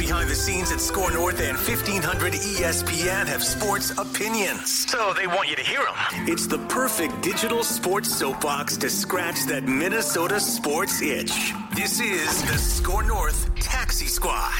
behind the scenes at Score North and 1500 ESPN have sports opinions. So they want you to hear them. It's the perfect digital sports soapbox to scratch that Minnesota sports itch. This is the Score North Taxi Squad.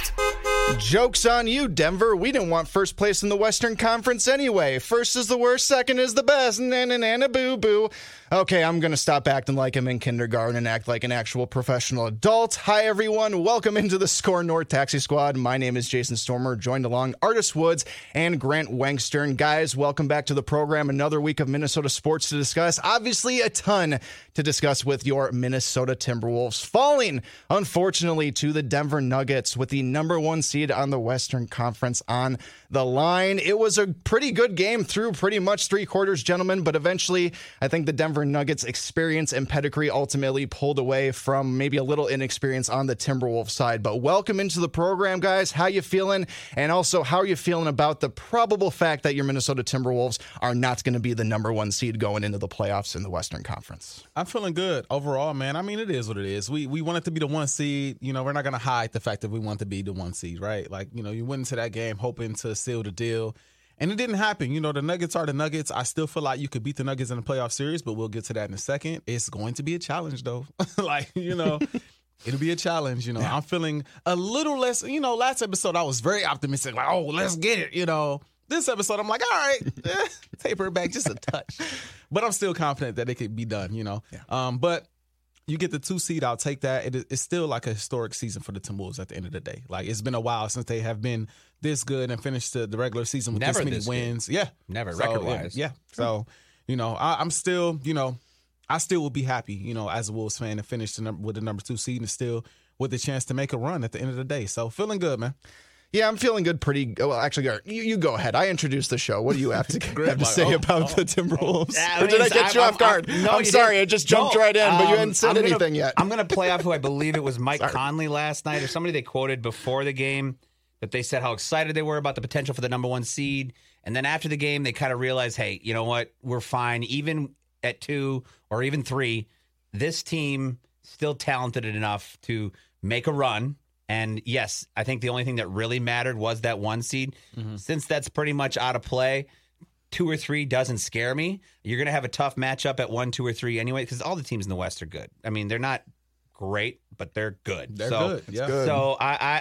Joke's on you, Denver. We didn't want first place in the Western Conference anyway. First is the worst, second is the best. Na-na-na-na, boo-boo. Okay, I'm going to stop acting like I'm in kindergarten and act like an actual professional adult. Hi, everyone. Welcome into the Score North Taxi Squad. My name is Jason Stormer, joined along Artis Woods and Grant Wangstern. Guys, welcome back to the program. Another week of Minnesota sports to discuss. Obviously, a ton to discuss with your Minnesota Timberwolves falling, unfortunately, to the Denver Nuggets with the number one seed on the Western Conference on the line. It was a pretty good game through pretty much three quarters, gentlemen, but eventually I think the Denver Nuggets experience and pedigree ultimately pulled away from maybe a little inexperience on the Timberwolves side. But welcome into the program, guys. How you feeling? And also, how are you feeling about the probable fact that your Minnesota Timberwolves are not going to be the number one seed going into the playoffs in the Western Conference? I'm feeling good overall, man. I mean, it is what it is. We want it to be the one seed. You know, we're not going to hide the fact that we want to be the one seed, right? Like, you know, you went into that game hoping to seal the deal. And it didn't happen. You know, the Nuggets are the Nuggets. I still feel like you could beat the Nuggets in the playoff series, but we'll get to that in a second. It's going to be a challenge, though. Like, you know, it'll be a challenge. You know, I'm feeling a little less, you know, last episode I was very optimistic. Like, oh, let's get it, you know. This episode, I'm like, all right, taper it back just a touch. But I'm still confident that it could be done, you know. Yeah. But you get the 2 seed, I'll take that. It's still like a historic season for the Timberwolves at the end of the day. Like, it's been a while since they have been this good and finished the regular season with this many wins. Good. Yeah. Never, so, record-wise. Yeah. So, you know, I'm still, you know, I still will be happy, you know, as a Wolves fan to finish with the number 2 seed and still with the chance to make a run at the end of the day. So, feeling good, man. Yeah, I'm feeling good. Well, actually, you go ahead. I introduced the show. What do you have to say about the Timberwolves? Or did I get you off guard? I'm sorry. I just jumped right in, but you hadn't said anything yet. I'm going to play off who I believe it was Mike Conley last night or somebody they quoted before the game that they said how excited they were about the potential for the number 1 seed. And then after the game, they kind of realized, hey, you know what? We're fine. Even at 2 or even 3, this team still talented enough to make a run. And yes, I think the only thing that really mattered was that 1 seed. Mm-hmm. Since that's pretty much out of play, 2 or 3 doesn't scare me. You're going to have a tough matchup at 1, 2, or 3 anyway, because all the teams in the West are good. I mean, they're not great, but they're good. They're good. Yeah. Good. So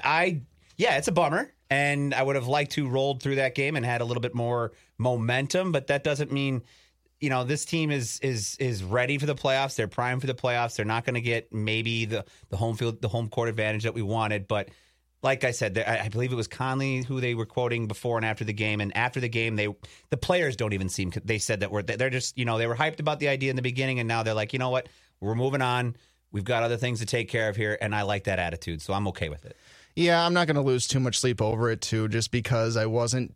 yeah, it's a bummer. And I would have liked to rolled through that game and had a little bit more momentum, but that doesn't mean, you know, this team is ready for the playoffs. They're primed for the playoffs. They're not going to get maybe the home court advantage that we wanted. But like I said, I believe it was Conley who they were quoting before and after the game. And after the game, the players don't even seem. They said that they're just, you know, they were hyped about the idea in the beginning, and now they're like, you know what, we're moving on. We've got other things to take care of here, and I like that attitude, so I'm okay with it. Yeah, I'm not going to lose too much sleep over it, too, just because I wasn't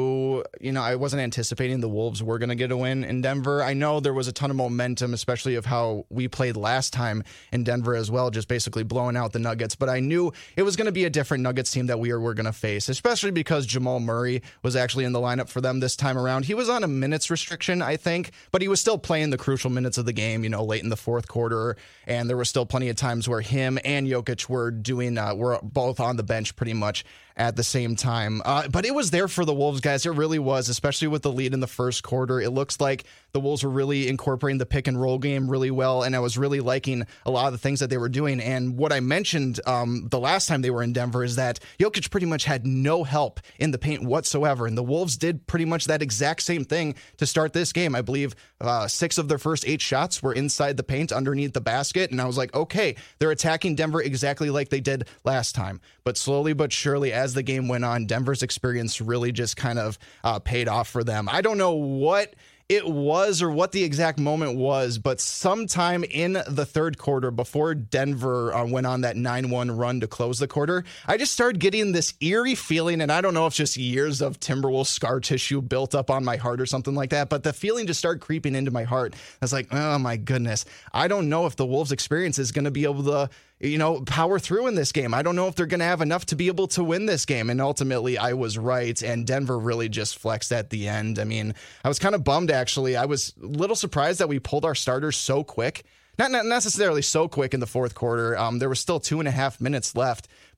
anticipating the Wolves were going to get a win in Denver. I know there was a ton of momentum, especially of how we played last time in Denver as well, just basically blowing out the Nuggets. But I knew it was going to be a different Nuggets team that we were going to face, especially because Jamal Murray was actually in the lineup for them this time around. He was on a minutes restriction, I think, but he was still playing the crucial minutes of the game, you know, late in the fourth quarter. And there were still plenty of times where him and Jokic were both on the bench pretty much at the same time. But it was there for the Wolves, guys. It really was, especially with the lead in the first quarter. It looks like the Wolves were really incorporating the pick and roll game really well, and I was really liking a lot of the things that they were doing. And what I mentioned the last time they were in Denver is that Jokic pretty much had no help in the paint whatsoever, and the Wolves did pretty much that exact same thing to start this game. I believe 6 of their first 8 shots were inside the paint underneath the basket, and I was like, okay, they're attacking Denver exactly like they did last time. But slowly but surely, as the game went on, Denver's experience really just kind of paid off for them. I don't know what it was or what the exact moment was, but sometime in the third quarter before Denver went on that 9-1 run to close the quarter, I just started getting this eerie feeling, and I don't know if it's just years of Timberwolves scar tissue built up on my heart or something like that, but the feeling just started creeping into my heart. I was like, oh my goodness, I don't know if the Wolves experience is going to be able to power through in this game. I don't know if they're going to have enough to be able to win this game. And ultimately, I was right. And Denver really just flexed at the end. I mean, I was kind of bummed, actually. I was a little surprised that we pulled our starters so quick. Not necessarily so quick in the fourth quarter. There was still 2.5 minutes left.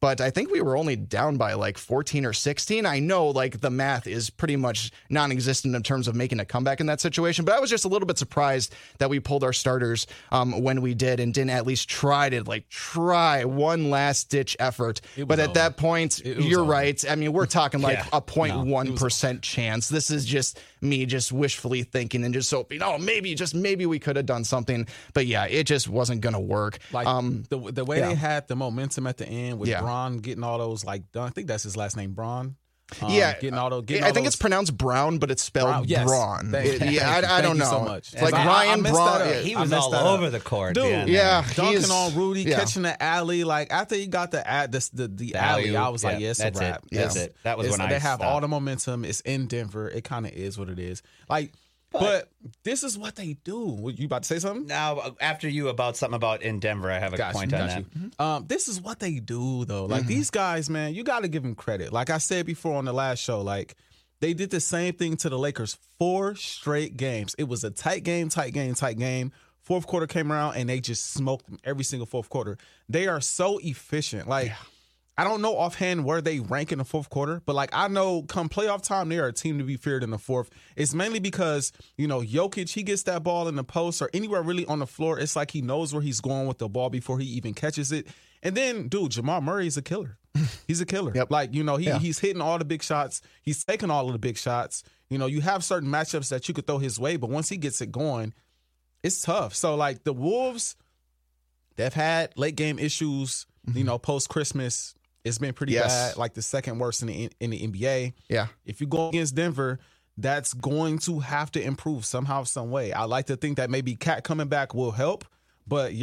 but I think we were only down by like 14 or 16. I know like the math is pretty much non-existent in terms of making a comeback in that situation, but I was just a little bit surprised that we pulled our starters when we did and didn't at least try one last ditch effort. But at that point, you're right. I mean, we're talking like a 0.1% chance. This is just me just wishfully thinking and just hoping, maybe we could have done something. But yeah, it just wasn't going to work. Like the way they had the momentum at the end with Braun getting all those done. I think that's his last name, Braun. Getting all those. I think it's pronounced Brown, but it's spelled Braun. I don't know. So much. It's like Ryan Braun. He was all over the court, dude. Dunking on Rudy, catching the alley. Like after he got the alley, I was like, it's a wrap. That's it. That was when they have all the momentum. It's in Denver. It kind of is what it is. But this is what they do. You about to say something? Now, after you about something about in Denver, I have a point on that. Mm-hmm. This is what they do, though. Like, these guys, man, you got to give them credit. Like I said before on the last show, like, they did the same thing to the Lakers 4 straight games. It was a tight game. Fourth quarter came around, and they just smoked them every single fourth quarter. They are so efficient. Like, I don't know offhand where they rank in the fourth quarter, but like I know come playoff time, they are a team to be feared in the fourth. It's mainly because, Jokic, he gets that ball in the post or anywhere really on the floor. It's like he knows where he's going with the ball before he even catches it. And then, dude, Jamal Murray is a killer. He's a killer. Yep. Like, he's hitting all the big shots. He's taking all of the big shots. You have certain matchups that you could throw his way, but once he gets it going, it's tough. So, like, the Wolves, they've had late game issues, post-Christmas. It's been pretty bad, like the second worst in the NBA. Yeah. If you go against Denver, that's going to have to improve somehow, some way. I like to think that maybe Cat coming back will help, but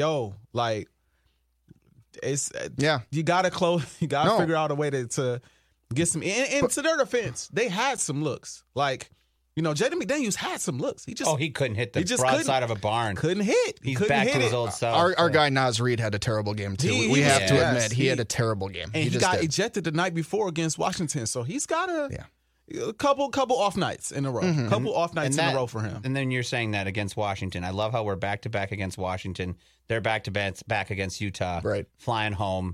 it's you gotta close. You gotta figure out a way to get some. And to their defense, they had some looks. Like, Jaden McDaniels had some looks. He couldn't hit the broadside of a barn. Couldn't hit. He's back to his old self. Our guy Naz Reid had a terrible game too. We have to admit he had a terrible game. And he got ejected the night before against Washington, so he's got a couple off nights in a row. Couple off nights in a row for him. And then you're saying that against Washington. I love how we're back to back against Washington. They're back to back against Utah. Right. Flying home.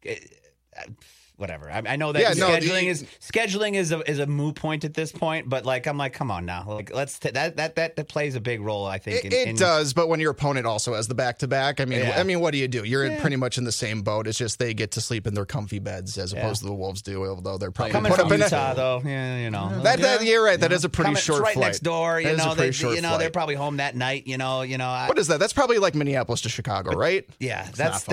Whatever. I know that scheduling is a moot point at this point, but I'm like, come on now. Like, let's that plays a big role, I think. It does, but when your opponent also has the back-to-back, I mean, what do you do? You're pretty much in the same boat. It's just they get to sleep in their comfy beds as opposed to the Wolves do, although they're probably coming from Utah, though. Yeah, you're right. That is a pretty short right flight. Next door. They're probably home that night. What is that? That's probably like Minneapolis to Chicago, right? Yeah,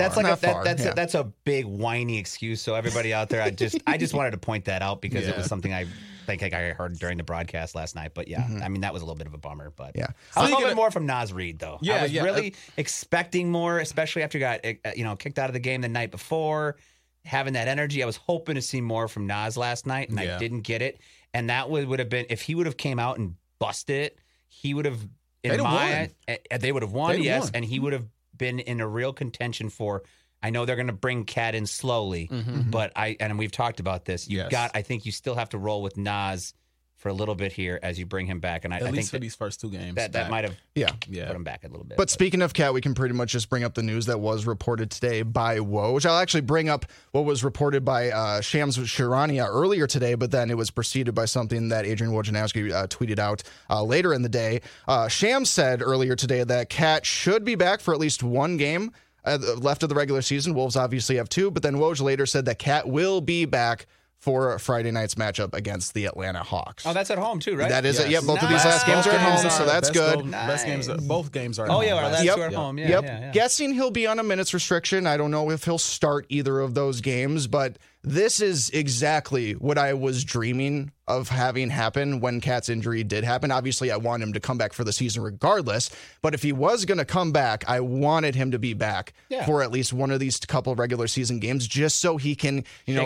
that's a big whiny excuse. So everybody out there, I just wanted to point that out because it was something I think I heard during the broadcast last night. But I mean, that was a little bit of a bummer. But I was hoping more from Naz Reid, though. I was really expecting more, especially after he got kicked out of the game the night before, having that energy. I was hoping to see more from Naz last night, and I didn't get it. And that would have been, if he would have came out and busted it, he would have, they would have won, and he would have been in a real contention for. I know they're going to bring Cat in slowly, but and we've talked about this. I think you still have to roll with Naz for a little bit here as you bring him back. And I think for these first 2 games, that might have put him back a little bit. But speaking of Cat, we can pretty much just bring up the news that was reported today by Woj. I'll actually bring up what was reported by Shams Charania earlier today, but then it was preceded by something that Adrian Wojnarowski tweeted out later in the day. Shams said earlier today that Cat should be back for at least 1 game left of the regular season. Wolves obviously have 2, but then Woj later said that Cat will be back for Friday night's matchup against the Atlanta Hawks. Oh, that's at home too, right? That is it. Yeah, both of these last games are at home, so that's good. Best games, both games are at home. Oh, yeah, our last 2 are at home. Yeah. Guessing he'll be on a minutes restriction. I don't know if he'll start either of those games, but this is exactly what I was dreaming of having happen when Cat's injury did happen. Obviously, I want him to come back for the season regardless, but if he was going to come back, I wanted him to be back for at least one of these couple regular season games just so he can,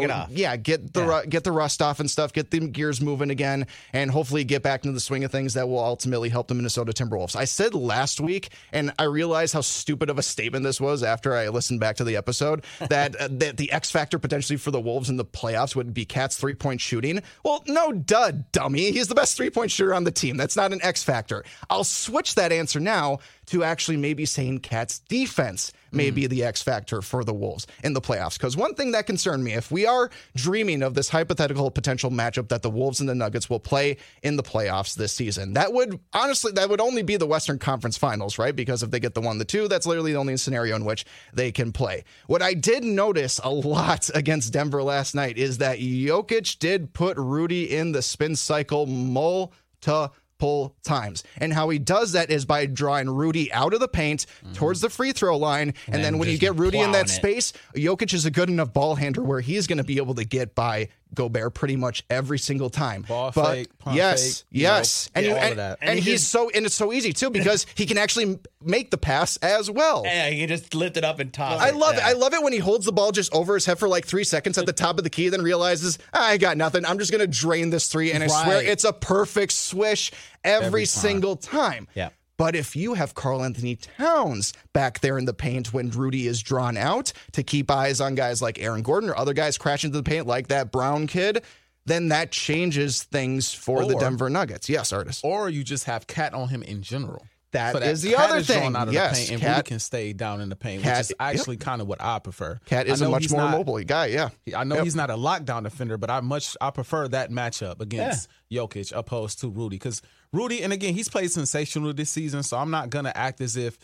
get the rust off and stuff, get the gears moving again, and hopefully get back into the swing of things that will ultimately help the Minnesota Timberwolves. I said last week, and I realized how stupid of a statement this was after I listened back to the episode, that the X factor potentially for the Wolves in the playoffs would be Cat's 3-point shooting. Well, no, dummy. He's the best 3-point shooter on the team. That's not an X factor. I'll switch that answer now to actually maybe saying Cat's defense may be the X factor for the Wolves in the playoffs. Because one thing that concerned me, if we are dreaming of this hypothetical potential matchup that the Wolves and the Nuggets will play in the playoffs this season, that would only be the Western Conference Finals, right? Because if they get the 1, the 2, that's literally the only scenario in which they can play. What I did notice a lot against Denver last night is that Jokic did put Rudy in the spin cycle multiple times. And how he does that is by drawing Rudy out of the paint towards the free throw line. And then when you get Rudy in that space, Jokic is a good enough ball handler where he's going to be able to get by Gobert pretty much every single time. Ball fake, pump yes. fake, all of that. And it's so easy too because he can actually make the pass as well. Yeah, he can just lift it up and toss I it. love it. I love it when he holds the ball just over his head for like 3 seconds at the top of the key, then realizes, I got nothing. I'm just going to drain this three. And I swear it's a perfect swish every single time. Yeah. But if you have Karl Anthony Towns back there in the paint when Rudy is drawn out to keep eyes on guys like Aaron Gordon or other guys crashing into the paint like that Brown kid, then that changes things for the Denver Nuggets. Yes, Artis. Or you just have Cat on him in general. That so is the other thing. Out of yes, the paint, and Cat, Rudy can stay down in the paint, which is actually kind of what I prefer. Cat is a much more mobile guy. Yeah, I know he's not a lockdown defender, but I prefer that matchup against Jokic opposed to Rudy because Rudy, and again, he's played sensational this season, so I'm not gonna act as if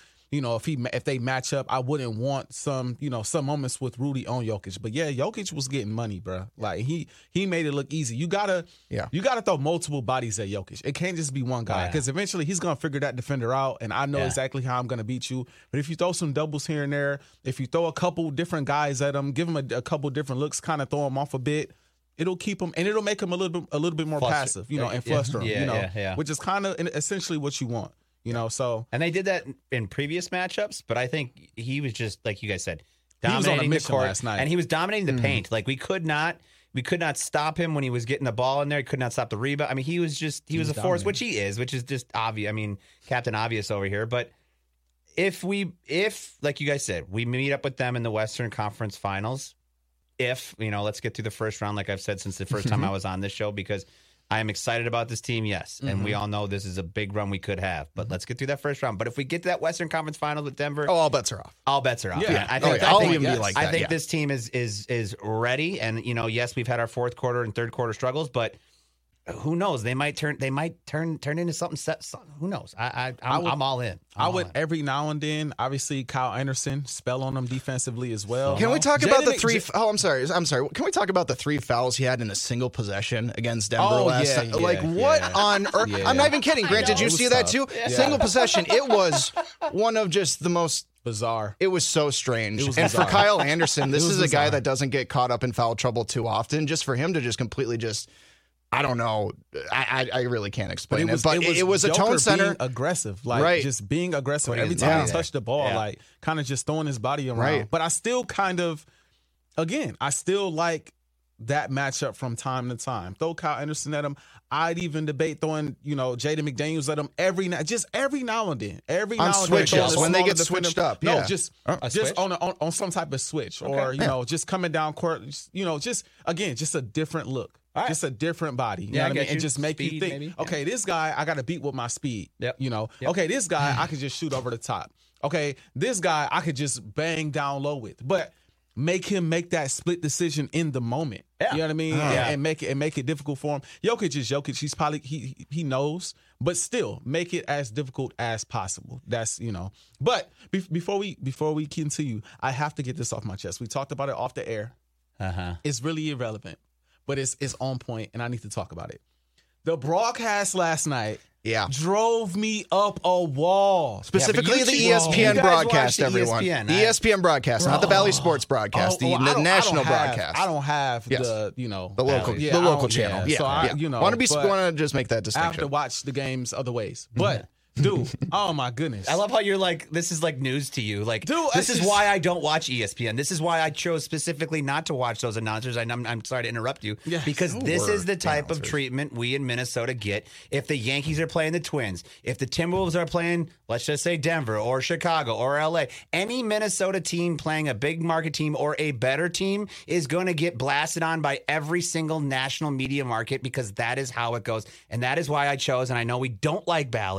if they match up, I wouldn't want some moments with Rudy on Jokic. But yeah, Jokic was getting money, bro. Like he made it look easy. You gotta throw multiple bodies at Jokic. It can't just be one guy because eventually he's gonna figure that defender out. And I know exactly how I'm gonna beat you. But if you throw some doubles here and there, if you throw a couple different guys at him, give him a couple different looks, kind of throw him off a bit. It'll keep him, and it'll make him a little bit more passive, and fluster him, which is kind of essentially what you want. And they did that in previous matchups, but I think he was just like you guys said, dominating he was on a the mission court last night. and he was dominating the paint. Like we could not stop him when he was getting the ball in there. He could not stop the rebound. I mean, he was a force, which is just obvious. I mean, Captain Obvious over here. But if like you guys said, we meet up with them in the Western Conference Finals, let's get through the first round, like I've said since the first time I was on this show, because I am excited about this team, yes. And we all know this is a big run we could have. But let's get through that first round. But if we get to that Western Conference Finals with Denver... Oh, all bets are off. All bets are off. Yeah. I think this team is ready. And, yes, we've had our fourth quarter and third quarter struggles, but who knows? They might turn into something. Who knows? I'm all in. I would every now and then. Obviously, Kyle Anderson spell on them defensively as well. Can we talk about the three? I'm sorry. Can we talk about the 3 fouls he had in a single possession against Denver last night? What on earth? I'm not even kidding. Grant, did you see that too? Yeah. Single possession. It was one of just the most bizarre. It was so strange. And for Kyle Anderson, this is a guy that doesn't get caught up in foul trouble too often. Just for him to just completely I don't know. I really can't explain it. But it was a tone center. Being aggressive, just being aggressive every time he touched the ball, kind of just throwing his body around. Right. But I still I still like that matchup from time to time. Throw Kyle Anderson at him. I'd even debate throwing, Jaden McDaniels at him every now and then. On switches when they get switched up. No, just on some type of switch or just coming down court. Just a different look. Right. Just a different body, you know what I mean? And just make you think, maybe. Okay, this guy, I got to beat with my speed, Okay, this guy, I could just shoot over the top. Okay, this guy, I could just bang down low with. But make him make that split decision in the moment. Yeah. You know what I mean? And make it difficult for him. Jokic is Jokic. He's probably, he knows, but still make it as difficult as possible. That's, But before we continue, I have to get this off my chest. We talked about it off the air. It's really irrelevant. But it's on point, and I need to talk about it. The broadcast last night drove me up a wall. Specifically the ESPN broadcast, everyone. ESPN broadcast, not the Valley Sports broadcast, the national broadcast. I don't have the local channel. Yeah. So want to just make that distinction. I have to watch the games other ways. But dude, oh my goodness. I love how you're like, this is like news to you. Like, dude, this is why I don't watch ESPN. This is why I chose specifically not to watch those announcers. I'm sorry to interrupt you. Yeah, because this is the type of treatment we in Minnesota get if the Yankees are playing the Twins, if the Timberwolves are playing, let's just say Denver or Chicago or LA. Any Minnesota team playing a big market team or a better team is going to get blasted on by every single national media market because that is how it goes. And that is why I chose, and I know we don't like Bally's,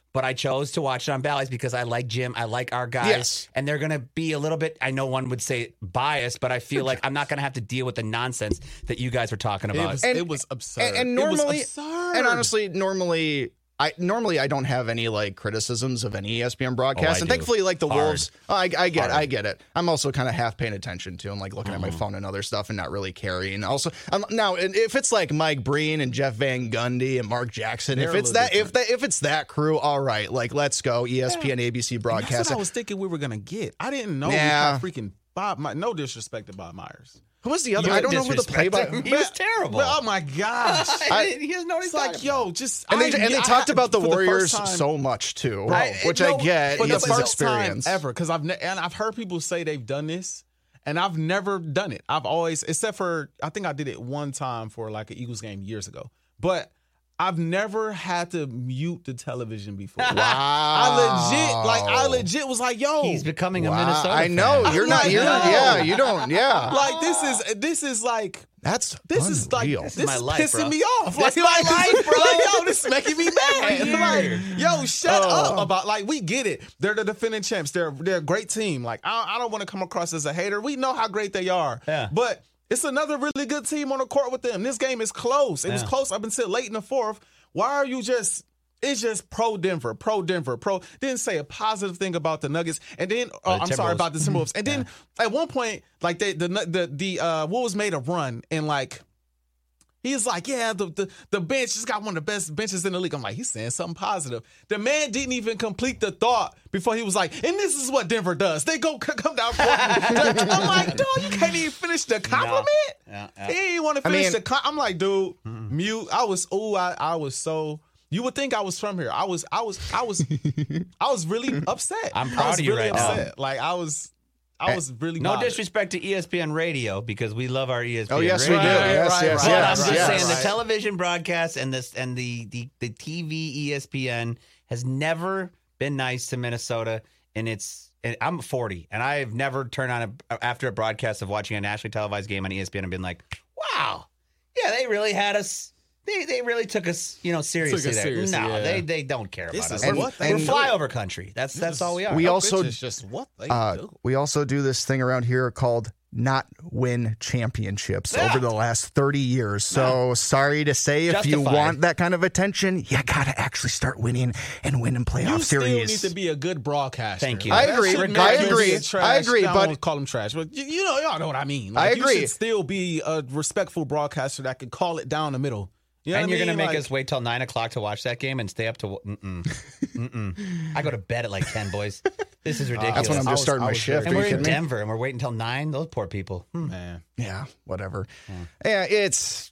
but I chose to watch it on Bally's because I like Jim. I like our guys. Yes. And they're going to be a little bit, I know one would say biased, but I feel like I'm not going to have to deal with the nonsense that you guys were talking about. It was absurd. And normally, it was absurd. and honestly, normally I don't have any like criticisms of any ESPN broadcast, I and do. thankfully, like the Hard. Wolves, I get it. I'm also kind of half paying attention to and like looking at my phone and other stuff and not really caring. Also, now if it's like Mike Breen and Jeff Van Gundy and Mark Jackson, They're if a it's little that if it's that crew, all right, like let's go ESPN, ABC broadcast. That's what I was thinking we were gonna get. I didn't know we Yeah. had freaking Bob. No disrespect to Bob Myers. Who was the other? You I don't know who the play by. disrespect him. He was terrible. Oh my gosh. He doesn't know what he's It's like, talking yo, just And they talked about the for Warriors first time- so much too, Bro, which no, I get. for He the has his first time experience ever, because I've heard people say they've done this, and I've never done it. I've always, except for I think I did it one time for like an Eagles game years ago, but I've never had to mute the television before. Wow. I legit was like, yo, He's becoming a Wow. Minnesota I know fan. you're I'm not. like, You're no. yeah. You don't. Yeah. like this is like. That's This is like unreal. this my is life, pissing bro. me off. That's like, my life, bro. Like, yo, this is making me mad. Weird. Like, yo, shut up about like we get it. They're the defending champs. They're a great team. Like I don't want to come across as a hater. We know how great they are. Yeah. But it's another really good team on the court with them. This game is close. It was close up until late in the fourth. Why are you just? It's just pro Denver. Didn't say a positive thing about the Nuggets, and then I'm sorry Timberwolves. about the Timberwolves. And then at one point, like the Wolves made a run and like. He's like, yeah, the bench just got one of the best benches in the league. I'm like, he's saying something positive. The man didn't even complete the thought before he was like, and this is what Denver does. They go come down court. I'm like, dog, you can't even finish the compliment. Yeah. He didn't want to finish I'm like, dude, mute. I was so. You would think I was from here. I was really upset. I'm I proud was of you really right now. upset. Like I was really No bothered. disrespect to ESPN Radio because we love our ESPN. Oh yes, we do. Radio. Yes, right, yes, right. But I'm yes, just yes. saying the television broadcast and the TV ESPN has never been nice to Minnesota. And I'm 40, and I have never turned on after a broadcast of watching a nationally televised game on ESPN and been like, wow, yeah, they really had us. They really took us, seriously there. seriously, No, yeah. they don't care This about us. is what they We're do. flyover country. That's all we are. We also It's just what they do. we also do this thing around here called not win championships over the last 30 years. So sorry to say, if you Justified. want that kind of attention, you gotta actually start winning and winning playoff You still series. need to be a good broadcaster. Thank you. I That agree. shouldn't I make you agree. be trash. I agree, I but- don't call them trash, but y'all know what I mean. I Like, agree. You should still be a respectful broadcaster that can call it down the middle. You know And what you're I going to mean? make Like, us wait till 9 o'clock to watch that game and stay up to. I go to bed at like 10, boys. This is ridiculous. That's when I'm just starting my shift. and Are we're you in kidding me? Denver and we're waiting until 9. Those poor people. man. Yeah, whatever. Yeah, it's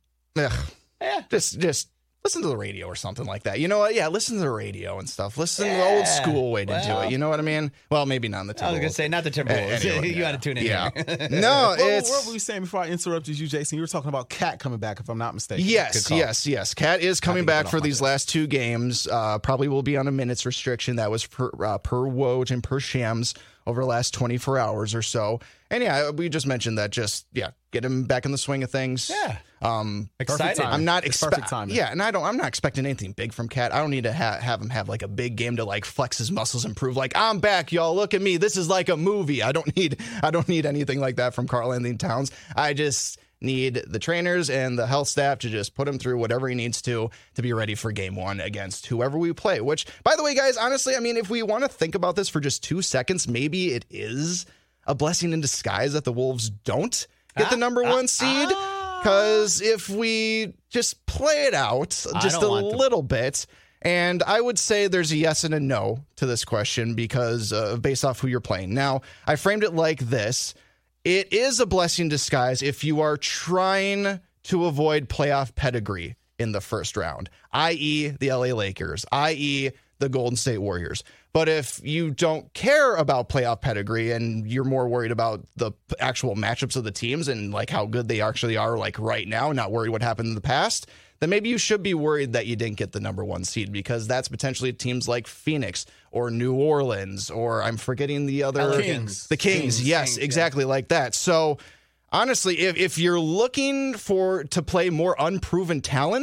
Yeah. just listen to the radio or something like that. You know what? Yeah, listen to the radio and stuff. Listen to the old school way to do Well. it. You know what I mean? Well, maybe not in the Timberwolves. I was going to say, not the Timberwolves. Anyway, You got to tune in Yeah. here. No, What it's were we saying before I interrupted you, Jason? You were talking about Cat coming back, if I'm not mistaken. Yes, Good call. yes. Cat is coming get back it for off my these desk. last two games. Probably will be on a minutes restriction. That was per Woj and per Shams over the last 24 hours or so. And yeah, we just mentioned that. Just get him back in the swing of things. Yeah. Perfect Excited. time. I'm not It's perfect timing. Yeah, and I'm not expecting anything big from Cat. I don't need to have him have like a big game to like flex his muscles and prove like I'm back, y'all. Look at me. This is like a movie. I don't need anything like that from Karl Anthony Towns. I just need the trainers and the health staff to just put him through whatever he needs to be ready for game one against whoever we play. Which, by the way, guys, honestly, I mean, if we want to think about this for just 2 seconds, maybe it is a blessing in disguise that the Wolves don't get the number one seed. Because if we just play it out just a don't want them. little bit, and I would say there's a yes and a no to this question because based off who you're playing. Now, I framed it like this. It is a blessing in disguise if you are trying to avoid playoff pedigree in the first round, i.e. the LA Lakers, i.e. the Golden State Warriors. But if you don't care about playoff pedigree and you're more worried about the actual matchups of the teams and like how good they actually are like right now, not worried what happened in the past, then maybe you should be worried that you didn't get the number one seed because that's potentially teams like Phoenix or New Orleans or I'm forgetting the other Pelicans. The Kings. Yes, exactly like that. So honestly, if you're looking to play more unproven talent,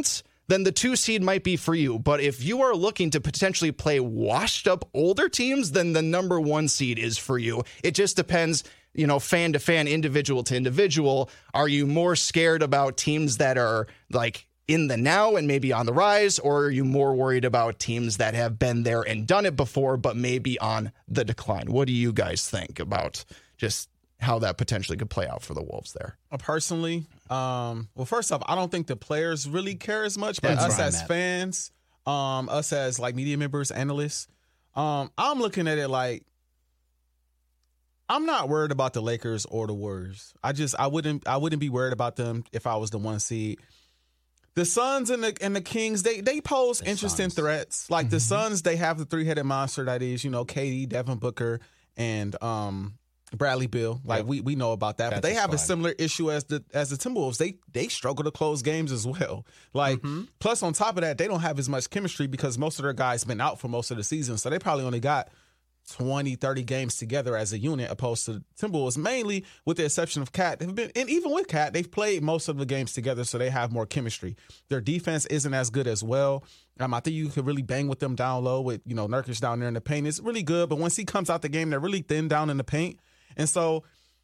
then the 2 seed might be for you. But if you are looking to potentially play washed up older teams, then the number 1 seed is for you. It just depends, fan to fan, individual to individual. Are you more scared about teams that are like in the now and maybe on the rise, or are you more worried about teams that have been there and done it before, but maybe on the decline? What do you guys think about just how that potentially could play out for the Wolves there? Personally, well, first off, I don't think the players really care as much, but us as fans, us as like media members, analysts, I'm looking at it like I'm not worried about the Lakers or the Warriors. I wouldn't be worried about them if I was the 1 seed. The Suns and the Kings, they pose interesting threats. Like the Suns, they have the 3-headed monster that is, KD, Devin Booker, and Bradley Beal. Like we know about that. But they have a similar issue as the Timberwolves. They struggle to close games as well. Like plus on top of that, they don't have as much chemistry because most of their guys been out for most of the season. So they probably only got 20, 30 games together as a unit, opposed to Timberwolves, mainly with the exception of Cat. And even with Cat, they've played most of the games together, so they have more chemistry. Their defense isn't as good as well. I think you could really bang with them down low with, Nurkic down there in the paint. It's really good, but once he comes out the game, they're really thin down in the paint. And so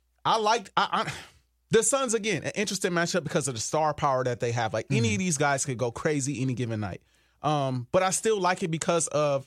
the Suns, again, an interesting matchup because of the star power that they have. Like any of these guys could go crazy any given night. But I still like it because of,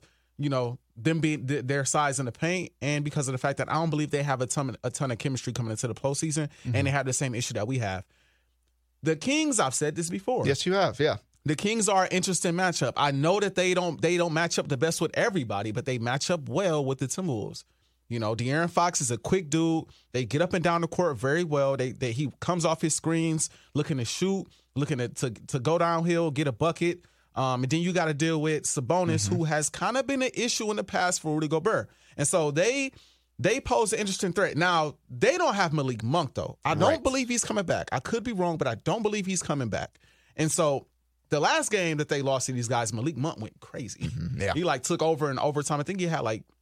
them being their size in the paint, and because of the fact that I don't believe they have a ton of chemistry coming into the postseason, and they have the same issue that we have. The Kings, I've said this before. Yes, you have. Yeah. The Kings are an interesting matchup. I know that they don't match up the best with everybody, but they match up well with the Timberwolves. De'Aaron Fox is a quick dude. They get up and down the court very well. He comes off his screens looking to shoot, looking to go downhill, get a bucket. And then you got to deal with Sabonis, who has kind of been an issue in the past for Rudy Gobert. And so they pose an interesting threat. Now, they don't have Malik Monk, though. I don't believe he's coming back. I could be wrong, but I don't believe he's coming back. And so the last game that they lost to these guys, Malik Monk went crazy. Yeah. He took over in overtime. I think he had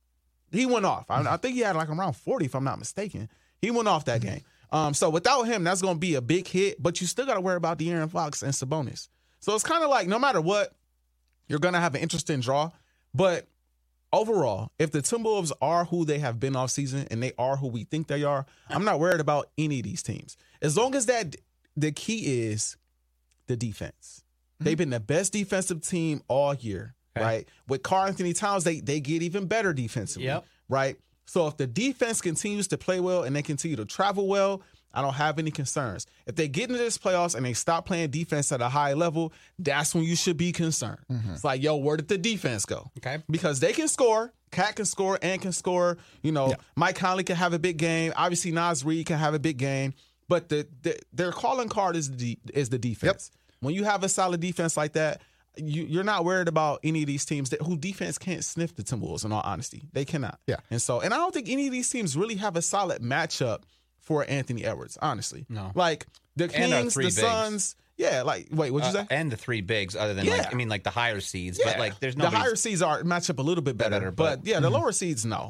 he went off. I think he had around 40, if I'm not mistaken. He went off that game. So without him, that's going to be a big hit, but you still got to worry about De'Aaron Fox and Sabonis. So it's kind of like no matter what, you're going to have an interesting draw. But overall, if the Timberwolves are who they have been all season and they are who we think they are, I'm not worried about any of these teams. As long as that the key is the defense. They've been the best defensive team all year, right? With Karl-Anthony Towns, they get even better defensively, right? So if the defense continues to play well and they continue to travel well, I don't have any concerns. If they get into this playoffs and they stop playing defense at a high level, that's when you should be concerned. It's like, where did the defense go? Okay. Because they can score. Cat can score and can score. Mike Conley can have a big game. Obviously, Naz Reid can have a big game. But their calling card is the defense. Yep. When you have a solid defense like that, you're not worried about any of these teams who defense can't sniff the Timberwolves, in all honesty. They cannot. Yeah. And I don't think any of these teams really have a solid matchup for Anthony Edwards, honestly. No. Like the Kings, the Suns. Yeah, wait, what'd you say? And the 3 bigs, other than the higher seeds. Yeah. But there's no. The higher seeds match up a little bit better. But the lower seeds, no.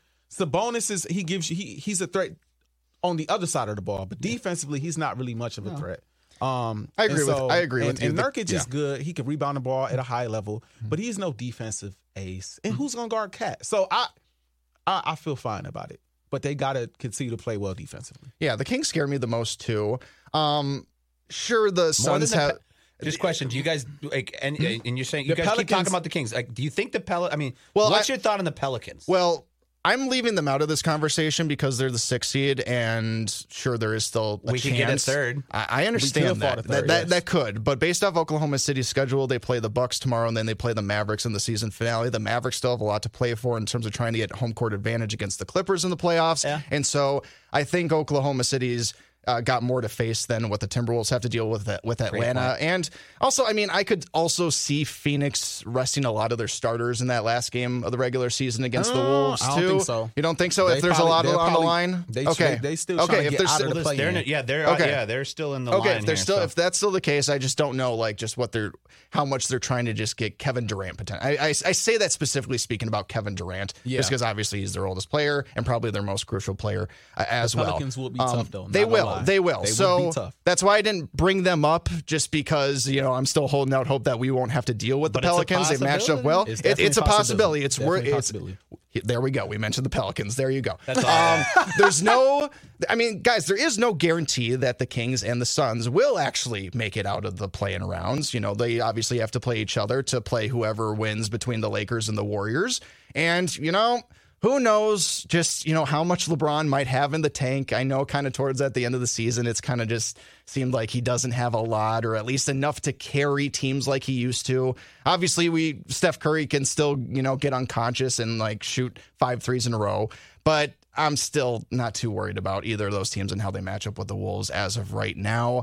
Sabonis he's a threat on the other side of the ball, but defensively he's not really much of a threat. I agree with you. And Nurkic is good. He can rebound the ball at a high level, but he's no defensive ace. And who's gonna guard Cat? So I feel fine about it. But they got to continue to play well defensively. Yeah, the Kings scare me the most, too. Sure, the Suns have... Just question, do you guys, and you're saying, you guys keep talking about the Kings. Do you think the what's your thought on the Pelicans? Well, I'm leaving them out of this conversation because they're the 6th seed, and sure, there is still a chance. We could get a third. I understand that could, but based off Oklahoma City's schedule, they play the Bucks tomorrow, and then they play the Mavericks in the season finale. The Mavericks still have a lot to play for in terms of trying to get home court advantage against the Clippers in the playoffs, and so I think Oklahoma City's got more to face than what the Timberwolves have to deal with Atlanta. And also, I could also see Phoenix resting a lot of their starters in that last game of the regular season against the Wolves, too. I don't think so. You don't think so? If there's a lot on the line? They still trying to get out of the play. They're still in the line. If that's still the case, I just don't know how much they're trying to just get Kevin Durant potential. I say that specifically speaking about Kevin Durant, just because obviously he's their oldest player and probably their most crucial player as well. Pelicans will be tough, though. They will. lie. They will. They So would be tough. that's why I didn't bring them up, just because, I'm still holding out hope that we won't have to deal with But the it's a Pelicans. They matched up well. It's It's a possibility. It's Definitely a worth possibility. There we go. We mentioned the Pelicans. There you go. That's all. There's no, guys, there is no guarantee that the Kings and the Suns will actually make it out of the play-in rounds. They obviously have to play each other to play whoever wins between the Lakers and the Warriors. And, who knows just, how much LeBron might have in the tank. I know kind of towards at the end of the season, it's kind of just seemed like he doesn't have a lot, or at least enough to carry teams like he used to. Obviously, Steph Curry can still, get unconscious and shoot 5 threes in a row. But I'm still not too worried about either of those teams and how they match up with the Wolves as of right now.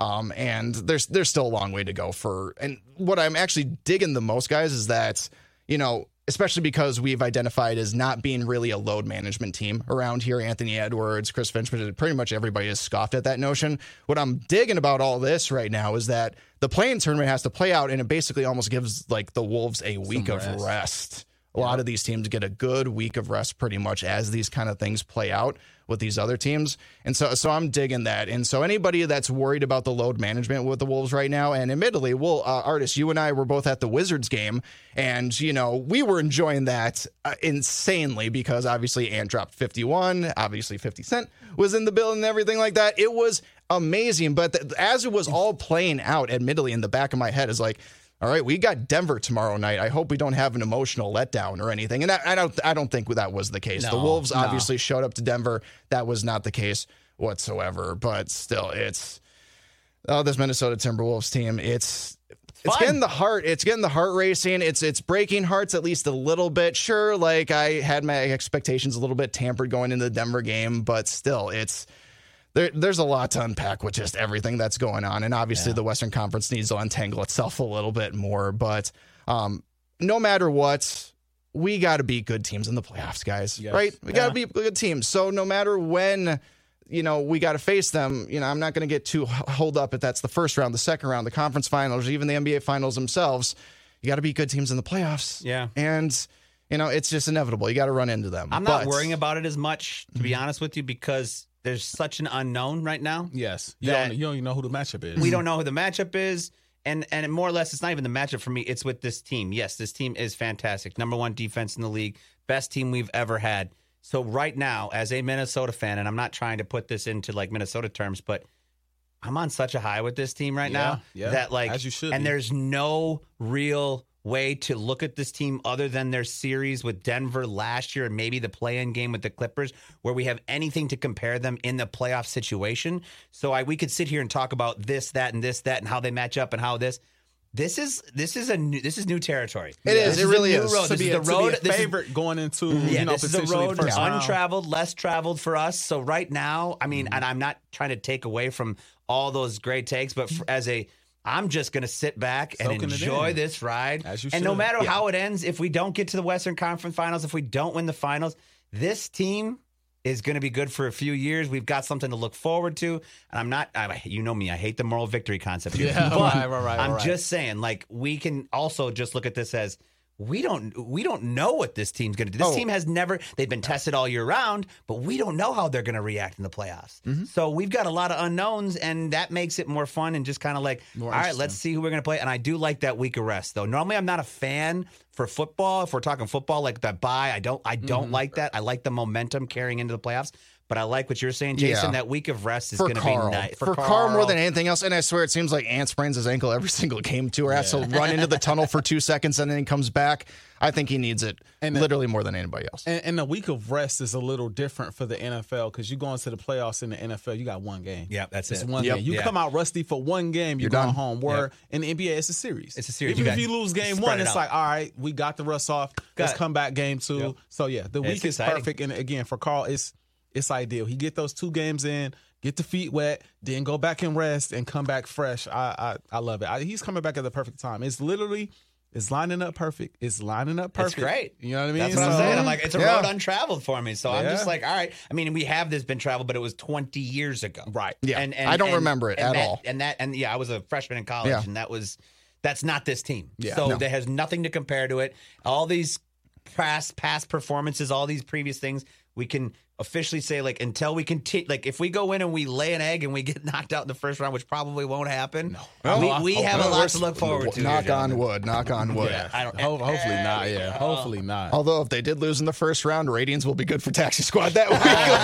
And there's still a long way to go and what I'm actually digging the most, guys, is that, especially because we've identified as not being really a load management team around here. Anthony Edwards, Chris Finch, pretty much everybody has scoffed at that notion. What I'm digging about all this right now is that the play-in tournament has to play out, and it basically almost gives the Wolves a week of rest. A lot of these teams get a good week of rest pretty much as these kind of things play out with these other teams. And so I'm digging that. And so anybody that's worried about the load management with the Wolves right now, and admittedly, Artis, you and I were both at the Wizards game, and, we were enjoying that insanely because obviously Ant dropped 51, obviously 50 Cent was in the bill and everything like that. It was amazing. But as it was all playing out, admittedly, in the back of my head is all right, we got Denver tomorrow night. I hope we don't have an emotional letdown or anything. And I don't think that was the case. The Wolves obviously showed up to Denver. That was not the case whatsoever. But still, this Minnesota Timberwolves team, it's getting the heart. It's getting the heart racing. It's breaking hearts at least a little bit. Sure, I had my expectations a little bit tampered going into the Denver game, but still, There's a lot to unpack with just everything that's going on. And obviously the Western Conference needs to untangle itself a little bit more. But no matter what, we got to beat good teams in the playoffs, guys. Yes. Right? We got to beat good teams. So no matter when, we got to face them, I'm not going to get too holed up if that's the first round, the second round, the conference finals, or even the NBA finals themselves. You got to beat good teams in the playoffs. Yeah. And, it's just inevitable. You got to run into them. I'm not worrying about it as much, to be honest with you, because there's such an unknown right now. Yes. You don't even know who the matchup is. We don't know who the matchup is. And more or less, it's not even the matchup for me. It's with this team. Yes, this team is fantastic. Number 1 defense in the league. Best team we've ever had. So right now, as a Minnesota fan, and I'm not trying to put this into Minnesota terms, but I'm on such a high with this team right now. That as you should. And there's no real way to look at this team other than their series with Denver last year and maybe the play-in game with the Clippers, where we have anything to compare them in the playoff situation. So we could sit here and talk about this, that, and how they match up and how this is new territory. It is. It really is. Road. This is the road. This favorite going into this is a road first round. untraveled, less traveled for us. So right now, and I'm not trying to take away from all those great takes, but I'm just going to sit back and enjoy this ride. As you and should. no matter how it ends, if we don't get to the Western Conference Finals, if we don't win the finals, this team is going to be good for a few years. We've got something to look forward to. And you know me, I hate the moral victory concept. Yeah, but right. I'm just saying, we can also just look at this as we don't know what this team's going to do. This team has they've been tested all year round, but we don't know how they're going to react in the playoffs. Mm-hmm. So we've got a lot of unknowns, and that makes it more fun and just kind of all right, let's see who we're going to play. And I do like that week of rest, though. Normally, I'm not a fan for football. If we're talking football, that bye, I don't like that. I like the momentum carrying into the playoffs. But I like what you're saying, Jason. That week of rest is going to be nice. For Carl more than anything else. And I swear, it seems like Ant sprains his ankle every single game, too, or has to run into the tunnel for 2 seconds and then he comes back. I think he needs it literally more than anybody else. And the week of rest is a little different for the NFL because you go into the playoffs in the NFL, you got one game. Yeah, that's it's it. One game. You come out rusty for one game, you're going home. Where in the NBA, it's a series. It's a series. Even if you lose game one, it's all right, we got the rust off. Let's come back game 2. Yep. So, the week is perfect. And, again, for Carl, it's ideal. He get those 2 games in, get the feet wet, then go back and rest and come back fresh. I love it. He's coming back at the perfect time. It's lining up perfect. It's great. You know what I mean? That's what I'm saying. I'm it's a road untraveled for me. So I'm just all right. We have been traveled, but it was 20 years ago. Right. Yeah. And I don't remember it at all. I was a freshman in college, and that's not this team. Yeah. So there has nothing to compare to it. All these past performances, all these previous things, we can officially say, like, until we continue, like, if we go in and we lay an egg and we get knocked out in the first round, which probably won't happen, we have a lot to look forward to. Knock on wood. Yeah. Hopefully not. Yeah, hopefully not. Although if they did lose in the first round, ratings will be good for Taxi Squad that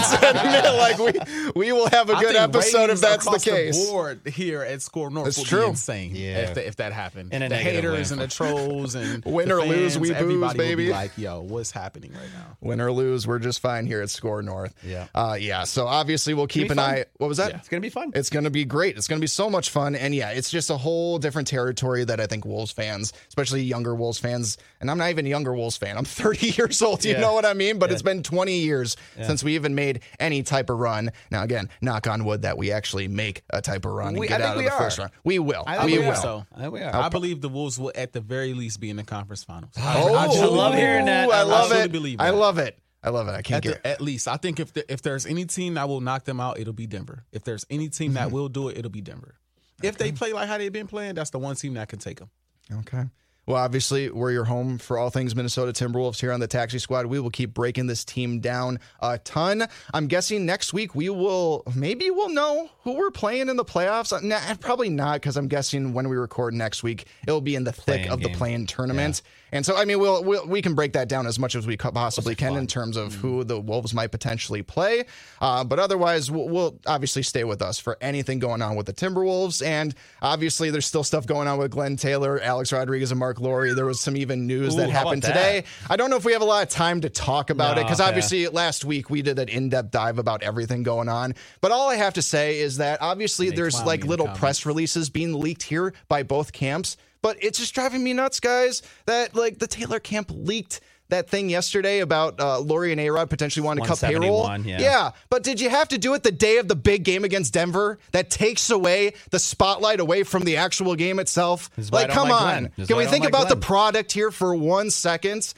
week. Like we will have a good episode if that's the case. The board here at Score North That's will true. be insane. Yeah. If that happened, And a the negative haters win. and the trolls and Win the or lose, fans, we booze, everybody will baby. be like, yo, what's happening right now? Win or lose, we're just fine here at Score North. Yeah. So obviously we'll keep an eye. What was that? Yeah. It's going to be fun. It's going to be great. It's going to be so much fun. And yeah, it's just a whole different territory that I think Wolves fans, especially younger Wolves fans, and I'm not even a younger Wolves fan. I'm 30 years old. You know what I mean? But it's been 20 years since we even made any type of run. Now, again, knock on wood that we actually make a type of run and get out of the first round. We will. I will. So. I think we are. I believe the Wolves will at the very least be in the conference finals. I love hearing that. I love truly it. believe I that. love it. I love it. I can't get At least. I think if there's any team that will knock them out, it'll be Denver. If there's any team that will do it, it'll be Denver. If they play like how they've been playing, that's the one team that can take them. Okay. Well, obviously, we're your home for all things Minnesota Timberwolves here on the Taxi Squad. We will keep breaking this team down a ton. I'm guessing next week we'll know who we're playing in the playoffs. Nah, probably not, because I'm guessing when we record next week, it'll be in the thick Play-in of the game. play-in tournament. And so, I mean, we can break that down as much as we possibly can in terms of who the Wolves might potentially play. But otherwise, we'll obviously stay with us for anything going on with the Timberwolves. And obviously, there's still stuff going on with Glenn Taylor, Alex Rodriguez, and Mark Laurie. There was some even news that how happened about that? today. I don't know if we have a lot of time to talk about it, because okay. obviously last week we did an in-depth dive about everything going on. But all I have to say is that obviously there's clown like me in the little comments. press releases being leaked here by both camps. But it's just driving me nuts, guys, that like the Taylor camp leaked that thing yesterday about Laurie and A-Rod potentially wanting to cut payroll. 171, yeah. But did you have to do it the day of the big game against Denver? That takes away the spotlight away from the actual game itself. This is why I Like, don't come like on. Glenn. This is Can why we I don't think like about the Glenn. product here for 1 second?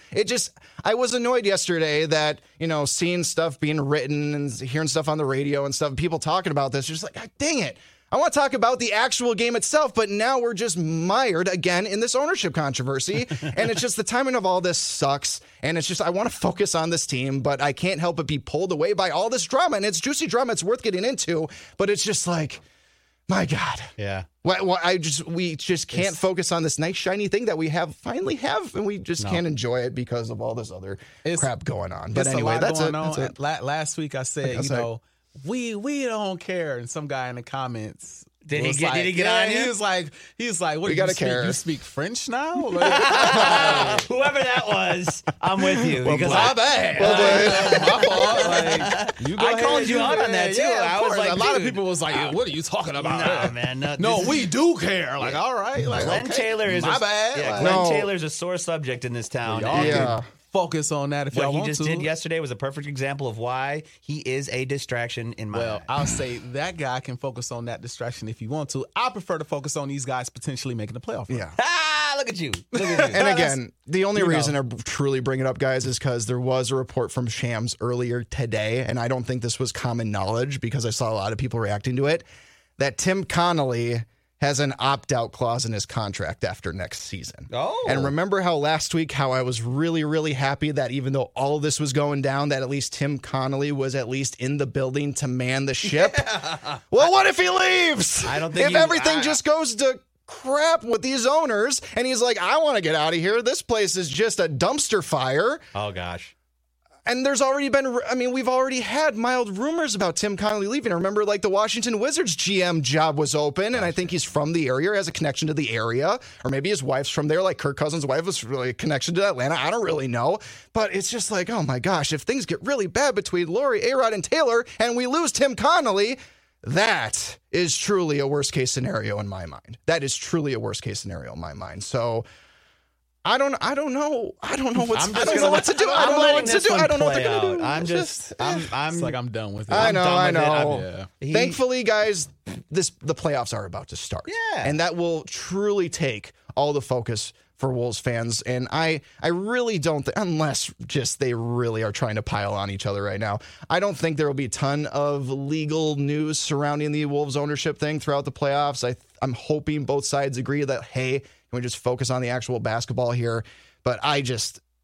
I was annoyed yesterday that, seeing stuff being written and hearing stuff on the radio and stuff, people talking about this, just like, God, dang it. I want to talk about the actual game itself, but now we're just mired again in this ownership controversy. And it's just the timing of all this sucks. And it's just, I want to focus on this team, but I can't help but be pulled away by all this drama. And it's juicy drama. It's worth getting into, but it's just like, my God. Yeah. We just can't focus on this nice shiny thing that we finally have, and we just can't enjoy it because of all this other crap going on. But It's anyway, a lot that's going it. on. That's it. Last week I said, we don't care, and some guy in the comments Did he was get- like, did he get on you? He was like, what? We gotta care. You speak French now? Whoever that was, I'm with you. Because My bad. My fault. Like, you go I ahead, called you out on that, too. Yeah, I of was course. like, a lot of dude. people was like, what are you talking about? Nah, man. No, this we do care. Like, all right. Like, Glenn okay. Taylor is my bad. Yeah, Like, Glenn No. Taylor's a sore subject in this town. y'all And Yeah. can focus on that if what y'all he want just to. did yesterday was a perfect example of why he is a distraction in my Well, eyes. I'll say that guy can focus on that distraction if you want to. I prefer to focus on these guys potentially making the playoff run. Yeah. Look at you. Look at you. And again, the only you know. reason I truly bring it up, guys, is because there was a report from Shams earlier today, and I don't think this was common knowledge because I saw a lot of people reacting to it, that Tim Connolly has an opt-out clause in his contract after next season. Oh. And remember how last week, how I was really, really happy that even though all of this was going down, that at least Tim Connolly was at least in the building to man the ship? Well, what if he leaves? I don't think If everything just goes to crap with these owners, and he's like, I want to get out of here. This place is just a dumpster fire. Oh, gosh. And there's already been, we've already had mild rumors about Tim Connolly leaving. I remember, like, the Washington Wizards GM job was open, and I think he's from the area, or has a connection to the area, or maybe his wife's from there, like Kirk Cousins' wife was really a connection to Atlanta. I don't really know. But it's just like, oh my gosh, if things get really bad between Laurie, A-Rod, and Taylor, and we lose Tim Connolly, that is truly a worst case scenario in my mind. That is truly a worst case scenario in my mind. So I don't know. I don't know what to do. I don't know what to do. I don't know what they're gonna do. I'm It's just, I'm It's like I'm done with it. I I'm know, done I with it. know. Yeah. Thankfully, guys, the playoffs are about to start. Yeah. And that will truly take all the focus for Wolves fans. And I really don't think, unless just they really are trying to pile on each other right now, I don't think there will be a ton of legal news surrounding the Wolves ownership thing throughout the playoffs. I'm hoping both sides agree that, hey, can we just focus on the actual basketball here? But I just,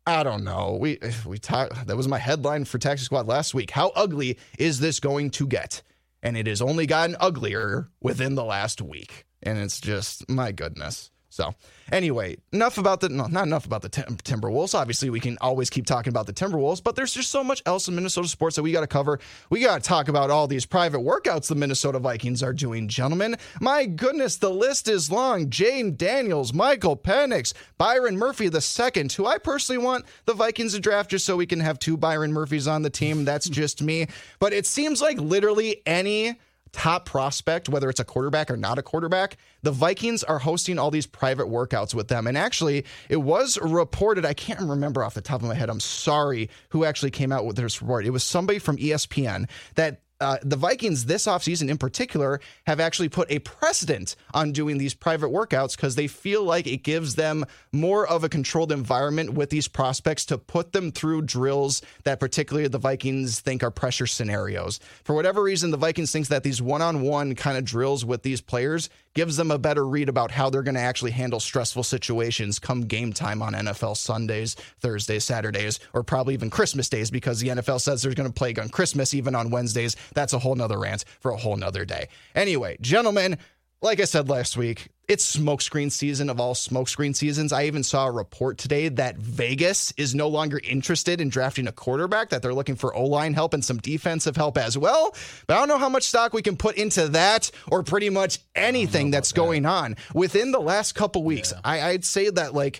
I don't know. We talked. That was my headline for Taxi Squad last week. How ugly is this going to get? And it has only gotten uglier within the last week. And it's just, my goodness. So anyway, not enough about the Timberwolves. Obviously, we can always keep talking about the Timberwolves, but there's just so much else in Minnesota sports that we got to cover. We got to talk about all these private workouts the Minnesota Vikings are doing, gentlemen. My goodness, the list is long. Jaden Daniels, Michael Penix, Byron Murphy II, who I personally want the Vikings to draft just so we can have 2 Byron Murphys on the team. That's just me. But it seems like literally any top prospect, whether it's a quarterback or not a quarterback, the Vikings are hosting all these private workouts with them. And actually, it was reported, I can't remember off the top of my head, I'm sorry, who actually came out with this report. It was somebody from ESPN that the Vikings this offseason in particular have actually put a precedent on doing these private workouts because they feel like it gives them more of a controlled environment with these prospects to put them through drills that particularly the Vikings think are pressure scenarios. For whatever reason, the Vikings thinks that these one-on-one kind of drills with these players gives them a better read about how they're going to actually handle stressful situations come game time on NFL Sundays, Thursdays, Saturdays, or probably even Christmas days because the NFL says they're going to play on Christmas even on Wednesdays. That's a whole nother rant for a whole nother day. Anyway, gentlemen, like I said last week, it's smokescreen season of all smokescreen seasons. I even saw a report today that Vegas is no longer interested in drafting a quarterback, that they're looking for O-line help and some defensive help as well. But I don't know how much stock we can put into that or pretty much anything that's going on. Within the last couple weeks, I'd say that like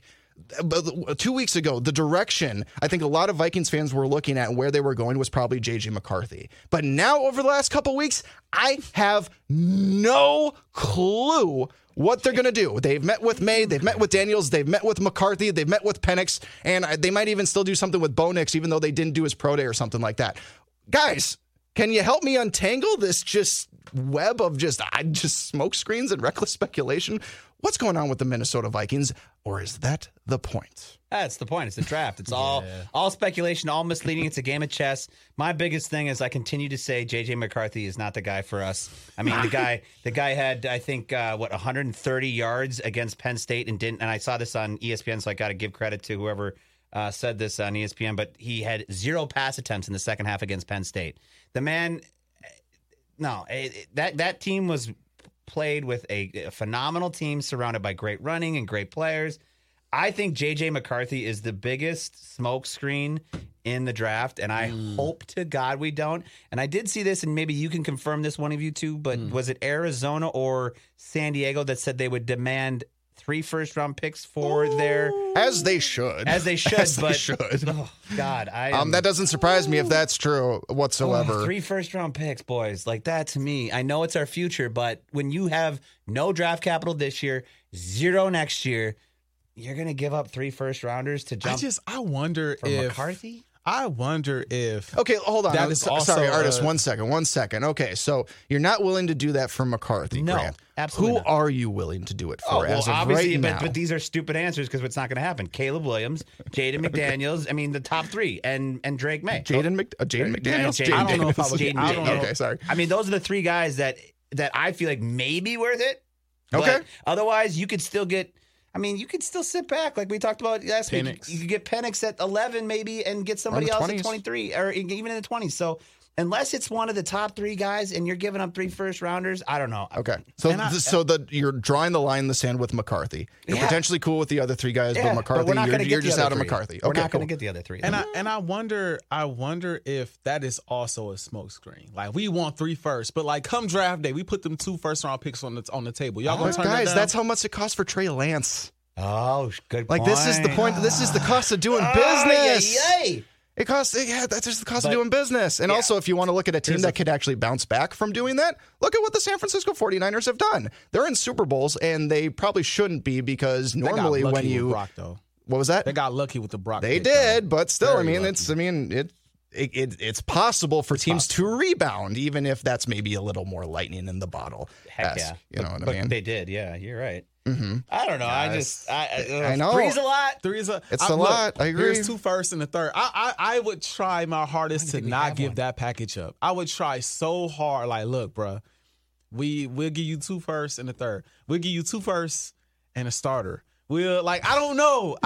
2 weeks ago, the direction I think a lot of Vikings fans were looking at and where they were going was probably J.J. McCarthy. But now over the last couple weeks, I have no clue what they're going to do. They've met with May, they've met with Daniels, they've met with McCarthy, they've met with Penix, and they might even still do something with Bo Nix, even though they didn't do his pro day or something like that. Guys, can you help me untangle this just web of just smoke screens and reckless speculation? What's going on with the Minnesota Vikings, or is that the point? That's the point. It's the draft. It's all speculation, all misleading. It's a game of chess. My biggest thing is I continue to say J.J. McCarthy is not the guy for us. I mean, the guy had, I think, 130 yards against Penn State and didn't. And I saw this on ESPN, so I got to give credit to whoever said this on ESPN. But he had 0 pass attempts in the second half against Penn State. The man, that team was played with a phenomenal team surrounded by great running and great players. I think J.J. McCarthy is the biggest smokescreen in the draft, and I hope to God we don't. And I did see this, and maybe you can confirm this, one of you two, but was it Arizona or San Diego that said they would demand 3 first-round picks for their... As they should. Oh, God. That doesn't surprise me if that's true whatsoever. 3 first-round picks, boys. Like, that to me, I know it's our future, but when you have no draft capital this year, 0 next year, you're going to give up 3 first-rounders to jump I wonder for if... McCarthy? I wonder if... Okay, hold on. That is also sorry, Artist, 1 second. Okay, so you're not willing to do that for McCarthy, No, Grant. absolutely Who not. are you willing to do it for as of obviously, right now? but these are stupid answers because it's not going to happen. Caleb Williams, Jaden McDaniels, I mean, the top 3, and Drake May. Jaden McDaniels? I don't know if I would... Jaden I don't know. Okay, sorry. I mean, those are the 3 guys that I feel like may be worth it. Okay. But otherwise, you could still get... I mean, you could still sit back like we talked about last week. You could get Penix at 11 maybe and get somebody else at 23 or even in the 20s. So unless it's one of the top 3 guys and you're giving up 3 first-rounders, I don't know. Okay. You're drawing the line in the sand with McCarthy. You're potentially cool with the other 3 guys, but McCarthy, you're just out of McCarthy. We're not going to get the other 3. And I wonder if that is also a smokescreen. Like, we want 3 first, but like come draft day, we put them 2 first-round picks on the table. Y'all gonna turn that down? That's how much it costs for Trey Lance. Oh, good point. Like, this is the point. This is the cost of doing business. Yay. It costs, that's just the cost of doing business. And also, if you want to look at a team that could actually bounce back from doing that, look at what the San Francisco 49ers have done. They're in Super Bowls, and they probably shouldn't be because normally when you... Brock, though. What was that? They got lucky with the Brock. They did, but still, it's possible for teams to rebound, even if that's maybe a little more lightning in the bottle. Heck yeah. You know what I mean? They did, yeah. You're right. Mm-hmm. I don't know. I know. 3's a lot. 3's a... It's a lot. I agree. Here's 2 first and the 3rd. I would try my hardest to not give that package up. I would try so hard. Like, look, bro, we'll give you 2 first and the 3rd. We'll give you 2 first and a starter. We'll like I don't know,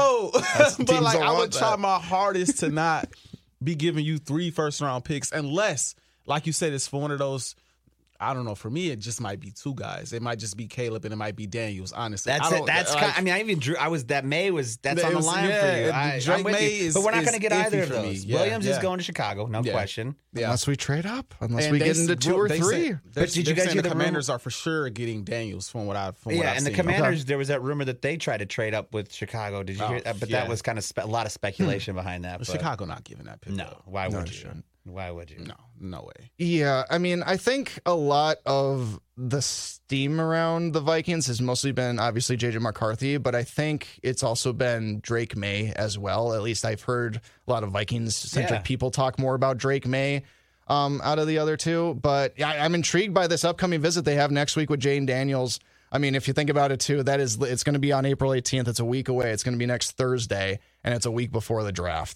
but like I would try my hardest to not be giving you 3 first-round picks unless, like you said, it's for one of those. I don't know. For me, it just might be 2 guys. It might just be Caleb and it might be Daniels. Honestly, that's it. That's kind. I mean, I even drew. I was that May was that's on the line for you. Drake May is, but we're not going to get either of for those. me. Williams is going to Chicago, no question. Yeah. Unless we trade up, unless we get into 2 or 3. But did you guys hear the Commanders are for sure getting Daniels from what I've seen. And the Commanders, there was that rumor that they tried to trade up with Chicago. Did you hear that? But that was kind of a lot of speculation behind that. But Chicago not giving that pick. No, why would you? Why would you? No way. Yeah, I mean, I think a lot of the steam around the Vikings has mostly been obviously J.J. McCarthy, but I think it's also been Drake May as well. At least I've heard a lot of Vikings-centric people talk more about Drake May out of the other 2. But I'm intrigued by this upcoming visit they have next week with Jane Daniels. I mean, if you think about it, too, it's going to be on April 18th. It's a week away. It's going to be next Thursday, and it's a week before the draft.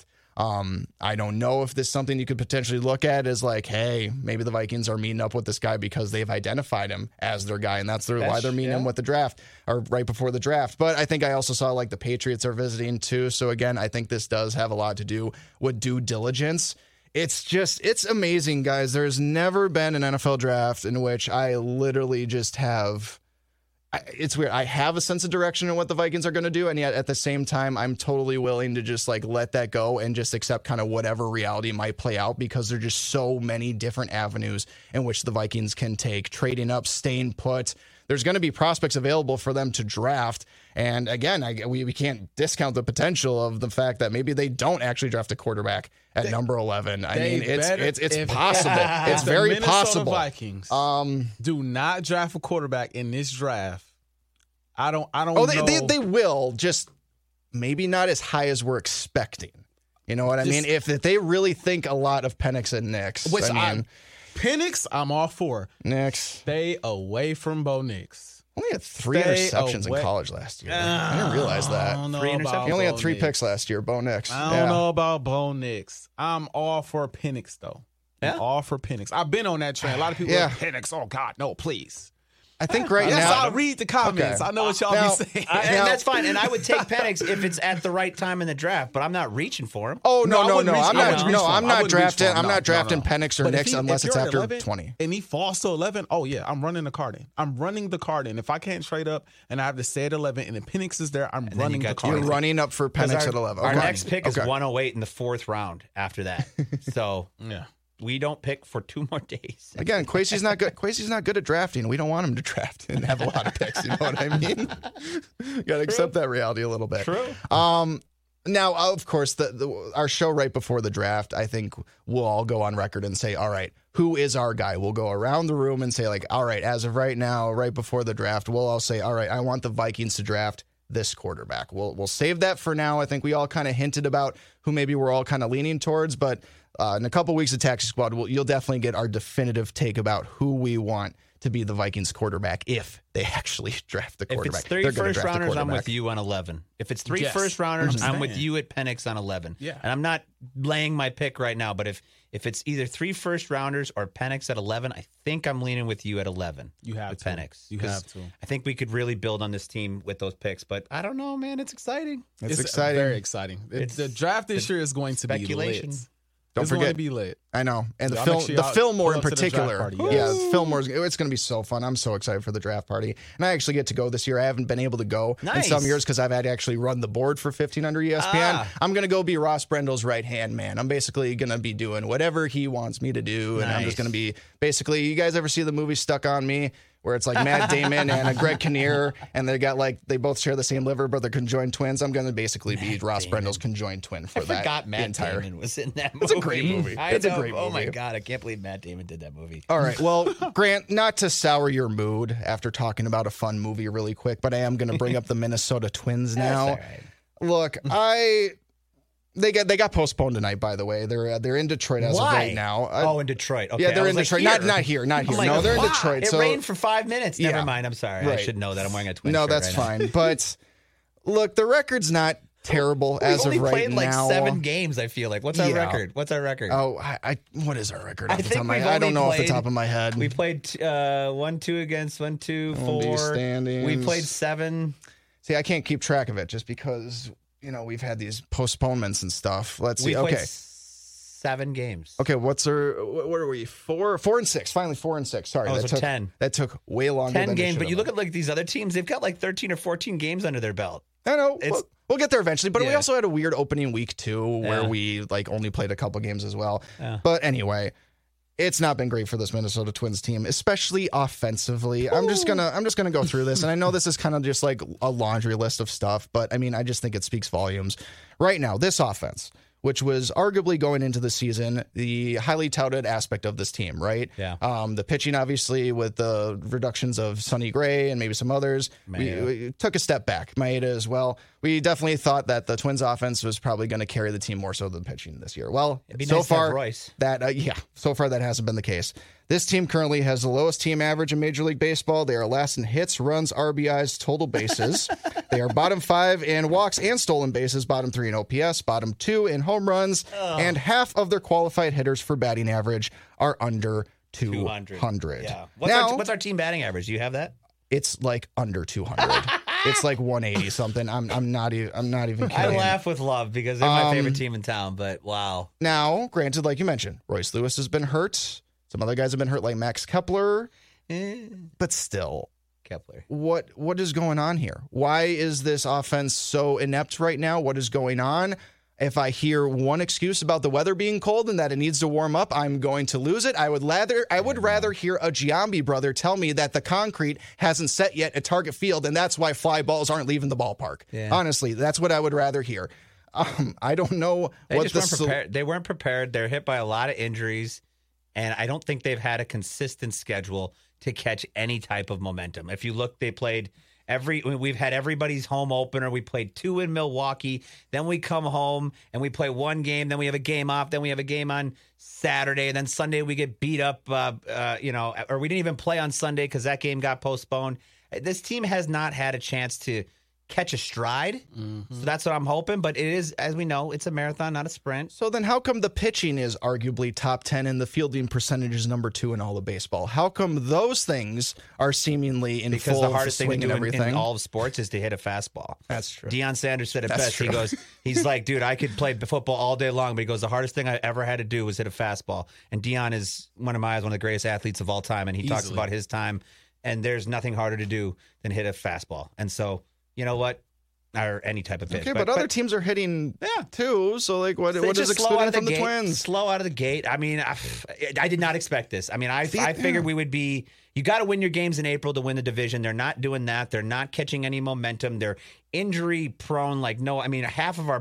I don't know if this is something you could potentially look at as like, hey, maybe the Vikings are meeting up with this guy because they've identified him as their guy, and that's why they're meeting him with the draft or right before the draft. But I think I also saw like the Patriots are visiting too. So again, I think this does have a lot to do with due diligence. It's amazing, guys. There's never been an NFL draft in which I literally just have. It's weird. I have a sense of direction in what the Vikings are going to do, and yet at the same time, I'm totally willing to just like let that go and just accept kind of whatever reality might play out because there are just so many different avenues in which the Vikings can take, trading up, staying put. There's going to be prospects available for them to draft, and again, we can't discount the potential of the fact that maybe they don't actually draft a quarterback at number 11. I mean, it's possible. It's very possible. Vikings do not draft a quarterback in this draft. I don't know. They will, just maybe not as high as we're expecting. You know what I mean? If they really think a lot of Penix and Nix. Penix, I'm all for. Nix. Stay away from Bo Nix. Only had 3 interceptions in college last year. I didn't realize that. 3 interceptions. He only had 3 picks last year, Bo Nix. I don't know about Bo Nix. I'm all for Penix, though. Yeah? I'm all for Penix. I've been on that train. A lot of people are like, Penix, oh, God, no, please. I think right now. now. I'll read the comments. Okay. I know what y'all be saying. And that's fine. And I would take Penix if it's at the right time in the draft, but I'm not reaching for him. Oh, no. I'm not drafting Penix or Nix unless it's after 11, 20. And he falls to 11. Oh, yeah, I'm running the card in. I'm running the card in. If I can't trade up and I have to stay at 11 and then Penix is there, I'm running the card in. You're running up for Penix at 11. Our next pick is 108 in the 4th round after that. So, yeah. We don't pick for 2 more days. Again, Kwesi's not good. Kwesi's not good at drafting. We don't want him to draft and have a lot of picks. You know what I mean? You got to accept that reality a little bit. True. Now, of course, our show right before the draft, I think we'll all go on record and say, all right, who is our guy? We'll go around the room and say, like, all right, as of right now, right before the draft, we'll all say, all right, I want the Vikings to draft this quarterback. We'll save that for now. I think we all kind of hinted about who maybe we're all kind of leaning towards, but in a couple weeks of Taxi Squad, you'll definitely get our definitive take about who we want to be the Vikings quarterback if they actually draft the quarterback. If it's 3 first rounders, I'm with you on 11. If it's 3 first rounders, I'm with you at Penix on 11. Yeah. And I'm not laying my pick right now, but if it's either 3 first rounders or Penix at 11, I think I'm leaning with you at 11. You have with to. Penix. You have to. I think we could really build on this team with those picks, but I don't know, man. It's exciting. It's exciting. Very exciting. The draft this year is going to be lit. Don't it's forget, going to be lit. I know, and the Fillmore in particular. The Fillmore. It's going to be so fun. I'm so excited for the draft party, and I actually get to go this year. I haven't been able to go in some years because I've had to actually run the board for 1500 ESPN. I'm going to go be Ross Brendel's right hand man. I'm basically going to be doing whatever he wants me to do, and I'm just going to be basically. You guys ever see the movie Stuck on Me? Where it's like Matt Damon and Greg Kinnear, and they both share the same liver, but they're conjoined twins. I'm going to basically be Ross Brendel's conjoined twin for that. I forgot Matt Damon was in that movie. It's a great movie. It's a great movie. Oh my God, I can't believe Matt Damon did that movie. All right, well, Grant, not to sour your mood after talking about a fun movie really quick, but I am going to bring up the Minnesota Twins now. That's all right. Look, They got postponed tonight, by the way. They're in Detroit as of right now. In Detroit. Okay. Yeah, they're in Detroit. Not here. No, they're in Detroit. It rained for 5 minutes. Never mind. I'm sorry. Right. I should know that. I'm wearing a Twins shirt. No, that's fine. But look, the record's not terrible as of right now. We only played like 7 games, I feel like. What's our record? Oh, what is our record? I don't know off the top of my head. We played 1-2 against 1-2, 4. Standings. We played 7. See, I can't keep track of it just because, we've had these postponements and stuff. Let's see. We played 7 games. Okay, what are we? 4 and 6. Finally 4 and 6. Sorry, that took 10. That took way longer 10 than games, but you look have. at these other teams, they've got 13 or 14 games under their belt. I know. We'll get there eventually, but we Yeah. also had a weird opening week too where we only played a couple games as well. Yeah. But anyway, it's not been great for this Minnesota Twins team, especially offensively. I'm just gonna go through this, and I know this is kind of just like a laundry list of stuff, but I mean, I just think it speaks volumes. Right now, this offense, which was arguably going into the season the highly touted aspect of this team, right? Yeah. The pitching, obviously, with the reductions of Sonny Gray and maybe some others, we took a step back. Maeda as well. We definitely thought that the Twins offense was probably going to carry the team more so than pitching this year. Well, so nice to have far Royce. so far that hasn't been the case. This team currently has the lowest team average in Major League Baseball. They are last in hits, runs, RBIs, total bases. They are bottom 5 in walks and stolen bases, bottom 3 in OPS, bottom 2 in home runs, and half of their qualified hitters for batting average are under 200. Yeah. Now, What's our team batting average? Do you have that? it's like under 200. It's like 180 something. I'm not even kidding. I laugh with love because they're my favorite team in town, but wow. Now, granted, like you mentioned, Royce Lewis has been hurt. Some other guys have been hurt, like Max Kepler. But still, Kepler. what is going on here? Why is this offense so inept right now? What is going on? If I hear one excuse about the weather being cold and that it needs to warm up, I'm going to lose it. I would rather hear a Giambi brother tell me that the concrete hasn't set yet at Target Field, and that's why fly balls aren't leaving the ballpark. Yeah. Honestly, that's what I would rather hear. I don't know They what just weren't prepared. They weren't prepared. They're hit by a lot of injuries, and I don't think they've had a consistent schedule to catch any type of momentum. If you look, they played we've had everybody's home opener. We played 2 in Milwaukee. Then we come home and we play 1 game. Then we have a game off. Then we have a game on Saturday. And then Sunday we get beat up, or we didn't even play on Sunday because that game got postponed. This team has not had a chance to catch a stride. So that's what I'm hoping. But it is, as we know, it's a marathon, not a sprint. So then how come the pitching is arguably top 10 and the fielding percentage is number 2 in all of baseball? How come those things are seemingly in Because full the hardest thing to swing do and everything? in all of sports is to hit a fastball. That's true. Deion Sanders said it That's best. true. He's like, dude, I could play football all day long, but he goes, the hardest thing I ever had to do was hit a fastball. And Deion is, one of the greatest athletes of all time, and he talks about his time, and there's nothing harder to do than hit a fastball. And so, you know what? Or any type of pitch. Okay, but other teams are hitting too. So, like, what is excluding from the Twins? Slow out of the gate. I mean, I did not expect this. I mean, I figured we would be. You got to win your games in April to win the division. They're not doing that. They're not catching any momentum. They're injury prone. Half of our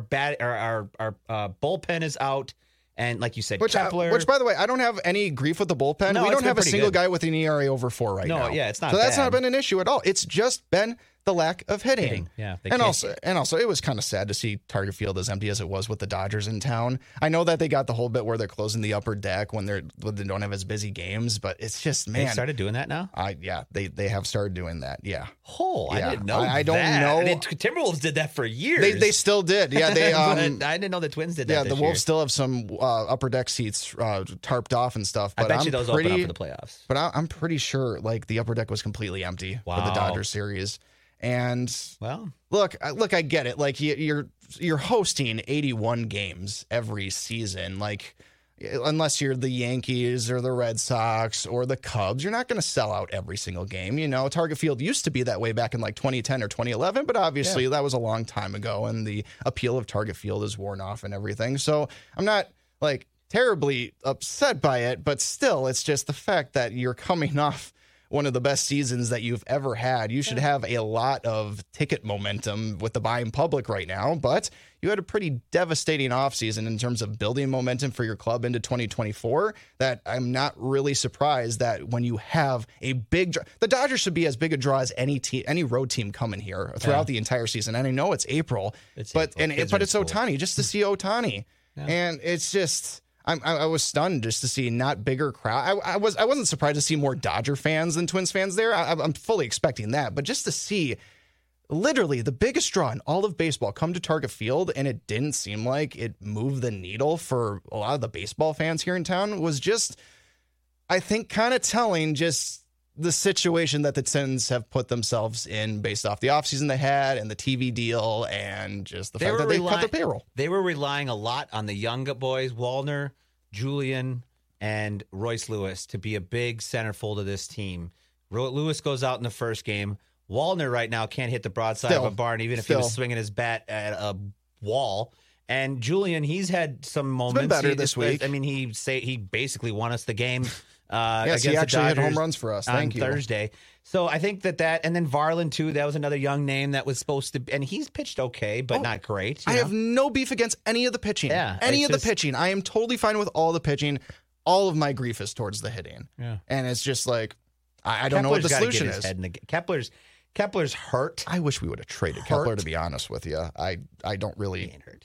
bullpen is out. And like you said, Kepler. Which, by the way, I don't have any grief with the bullpen. No, we don't have a pretty single good. guy with an ERA over 4 right now. No, yeah, it's not So that's bad. not been an issue at all. It's just been the lack of hitting. Yeah, and also, it was kind of sad to see Target Field as empty as it was with the Dodgers in town. I know that they got the whole bit where they're closing the upper deck when they don't have as busy games, but it's just, man. They started doing that now? They have started doing that. Yeah. Oh, Yeah. I didn't know. I don't that. know. The Timberwolves did that for years. They still did. Yeah, they. But I didn't know the Twins did that. Yeah, this the Wolves year. still have some upper deck seats tarped off and stuff. But I bet you I'm those pretty, open up for the playoffs. But I'm pretty sure like the upper deck was completely empty for the Wow. Dodgers series. And Well, look, I get it. Like you're hosting 81 games every season. Like unless you're the Yankees or the Red Sox or the Cubs, you're not going to sell out every single game. You know, Target Field used to be that way back in like 2010 or 2011, but obviously that was a long time ago, and the appeal of Target Field is worn off and everything. So I'm not like terribly upset by it, but still, it's just the fact that you're coming off one of the best seasons that you've ever had. You should have a lot of ticket momentum with the buying public right now, but you had a pretty devastating offseason in terms of building momentum for your club into 2024 that I'm not really surprised that when you have a big draw, the Dodgers should be as big a draw as any road team coming here throughout the entire season. And I know it's April, but it's Ohtani, just to see Ohtani. Yeah. And it's just... I was stunned just to see not bigger crowd. I wasn't surprised to see more Dodger fans than Twins fans there. I'm fully expecting that, but just to see literally the biggest draw in all of baseball come to Target Field, and it didn't seem like it moved the needle for a lot of the baseball fans here in town was just, I think, kind of telling. Just the situation that the Twins have put themselves in based off the offseason they had and the TV deal and just the fact that they cut their payroll. They were relying a lot on the young boys, Wallner, Julian, and Royce Lewis, to be a big centerfold of this team. Lewis goes out in the first game. Wallner right now can't hit the broadside of a barn, even if he was swinging his bat at a wall. And Julian, he's had some moments. It's been better this week. I mean, he basically won us the game. Yes, he actually hit home runs for us. Thank you. Thursday. So I think that, and then Varland too. That was another young name that was supposed to, and he's pitched okay, but not great. I have no beef against any of the pitching. Yeah, the pitching. I am totally fine with all the pitching. All of my grief is towards the hitting. Yeah, and it's just like I don't know what the solution is. Kepler's hurt. I wish we would have traded Kepler, to be honest with you. I don't really. He ain't hurt.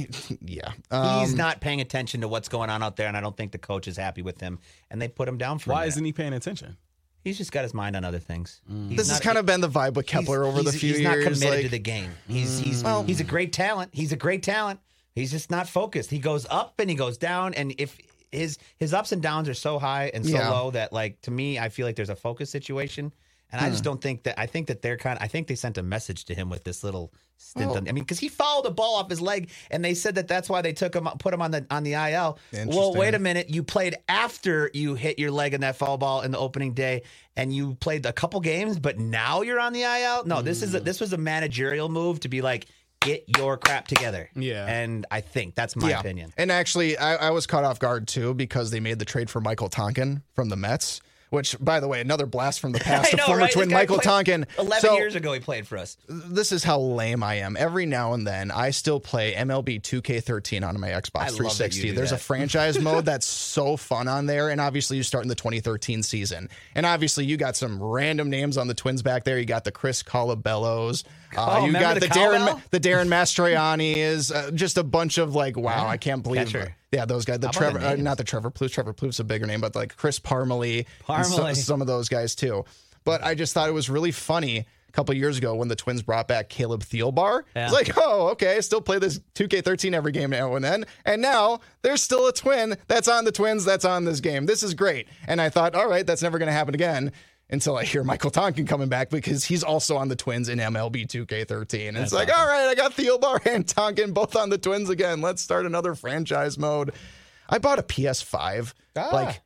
Yeah. He's not paying attention to what's going on out there, and I don't think the coach is happy with him. And they put him down for Why isn't he paying attention? He's just got his mind on other things. This has kind of been the vibe with Kepler over the few years. He's not committed to the game. He's a great talent. He's a great talent. He's just not focused. He goes up and he goes down, and if his ups and downs are so high and so low that, like, to me, I feel like there's a focus situation. And I just don't think that. I think that I think they sent a message to him with this little stint. I mean, because he fouled a ball off his leg, and they said that's why they put him on the IL. Well, wait a minute. You played after you hit your leg in that foul ball in the opening day, and you played a couple games, but now you're on the IL. No, this was a managerial move to be like, get your crap together. Yeah. And I think that's my opinion. And actually, I was caught off guard too because they made the trade for Michael Tonkin from the Mets. Which, by the way, another blast from the past. Former Twin Michael Tonkin. 11 years ago, he played for us. This is how lame I am. Every now and then, I still play MLB 2K13 on my Xbox 360. There's a franchise mode that's so fun on there. And obviously, you start in the 2013 season. And obviously, you got some random names on the Twins back there. You got the Chris Colabellos. You got the Darren Mastroianni. Is just a bunch of like, wow, I can't believe it. Yeah, those guys. Not the Trevor Plouffe. Trevor Plouffe's a bigger name, but like Chris Parmalee. Some of those guys too. But I just thought it was really funny a couple of years ago when the Twins brought back Caleb Thielbar. Yeah. It's like, oh, okay, I still play this 2K13 every game now and then. And now there's still a Twin that's on the Twins that's on this game. This is great. And I thought, all right, that's never going to happen again. Until I hear Michael Tonkin coming back because he's also on the Twins in MLB 2K13. And it's like, awesome. All right, I got Thielbar and Tonkin both on the Twins again. Let's start another franchise mode. I bought a PS5 like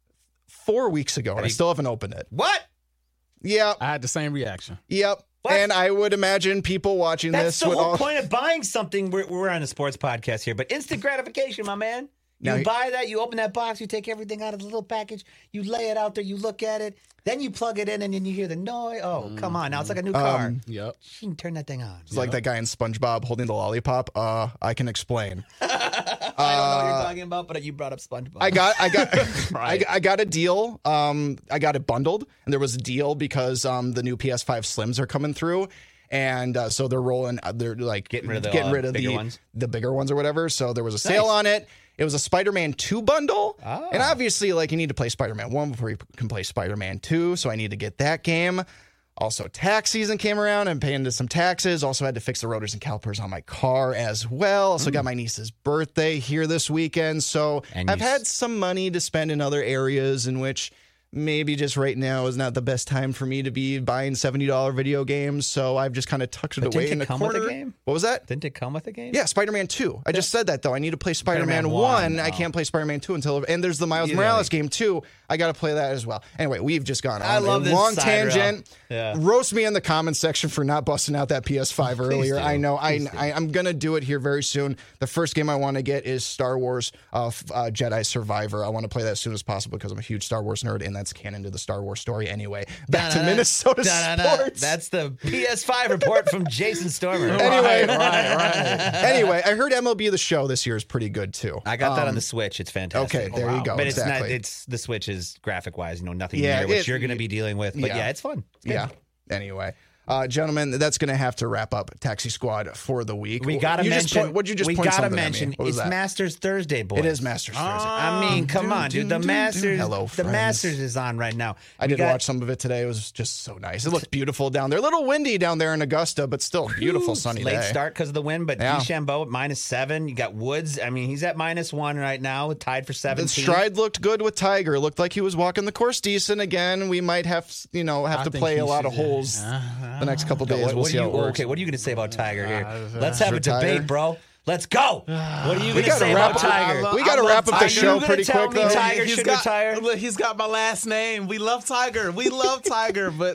4 weeks ago, and I still haven't opened it. What? Yeah. I had the same reaction. Yep. What? And I would imagine people watching this. That's the whole point of buying something. We're on a sports podcast here, but instant gratification, my man. You buy that, you open that box, you take everything out of the little package, you lay it out there, you look at it, then you plug it in, and then you hear the noise. Oh, come on. Now it's like a new car. Yep. You can turn that thing on. It's like that guy in SpongeBob holding the lollipop. I can explain. I don't know what you're talking about, but you brought up SpongeBob. I got a deal. I got it bundled, and there was a deal because the new PS5 Slims are coming through. And so they're rolling. They're like getting rid of the bigger ones or whatever. So there was a sale on it. It was a Spider-Man 2 bundle. Oh. And obviously, like, you need to play Spider-Man 1 before you can play Spider-Man 2. So I need to get that game. Also, tax season came around. I'm paying some taxes. Also had to fix the rotors and calipers on my car as well. Also got my niece's birthday here this weekend. So I've had some money to spend in other areas in which maybe just right now is not the best time for me to be buying $70 video games. So I've just kind of tucked it away in the corner. With a game? What was that? Didn't it come with a game? Yeah, Spider-Man 2. I just said that, though. I need to play Spider-Man 1. I can't play Spider-Man 2 until... And there's the Miles Morales game, too. I got to play that as well. Anyway, we've just gone on a long tangent. Yeah. Roast me in the comments section for not busting out that PS5 earlier. I know. I'm going to do it here very soon. The first game I want to get is Star Wars Jedi Survivor. I want to play that as soon as possible because I'm a huge Star Wars nerd, and that's canon to the Star Wars story anyway. Back to Minnesota sports. That's the PS5 report from Jason Stormer. Anyway, right. Anyway, I heard MLB The Show this year is pretty good, too. I got that on the Switch. It's fantastic. Okay, there you go. But exactly. it's the Switch is graphic-wise, nothing near what you're going to be dealing with. But yeah, it's fun. It's yeah. Anyway. Gentlemen, that's going to have to wrap up Taxi Squad for the week. We got to mention. What'd you just we point got to something at me? mention. What was It's that? Masters Thursday, boys. It is Masters Thursday. I mean, come on, dude. The Masters. Hello, the friends. Masters is on right now. I did watch some of it today. It was just so nice. It looked beautiful down there. A little windy down there in Augusta, but still beautiful sunny late day. start because of the wind, but Yeah. DeChambeau at -7. You got Woods. I mean, he's at -1 right now, tied for 17th. The stride looked good with Tiger. It looked like he was walking the course decent again. We might have to play a lot of holes the next couple days. We'll see how it works. Okay, what are you going to say about Tiger here? Let's have a Tiger? debate, bro. Let's go. What are you going to gotta say wrap about up- Tiger? We got to wrap up the show pretty quick, though. Tiger should retire? Look, he's got my last name. We love Tiger. We love Tiger, but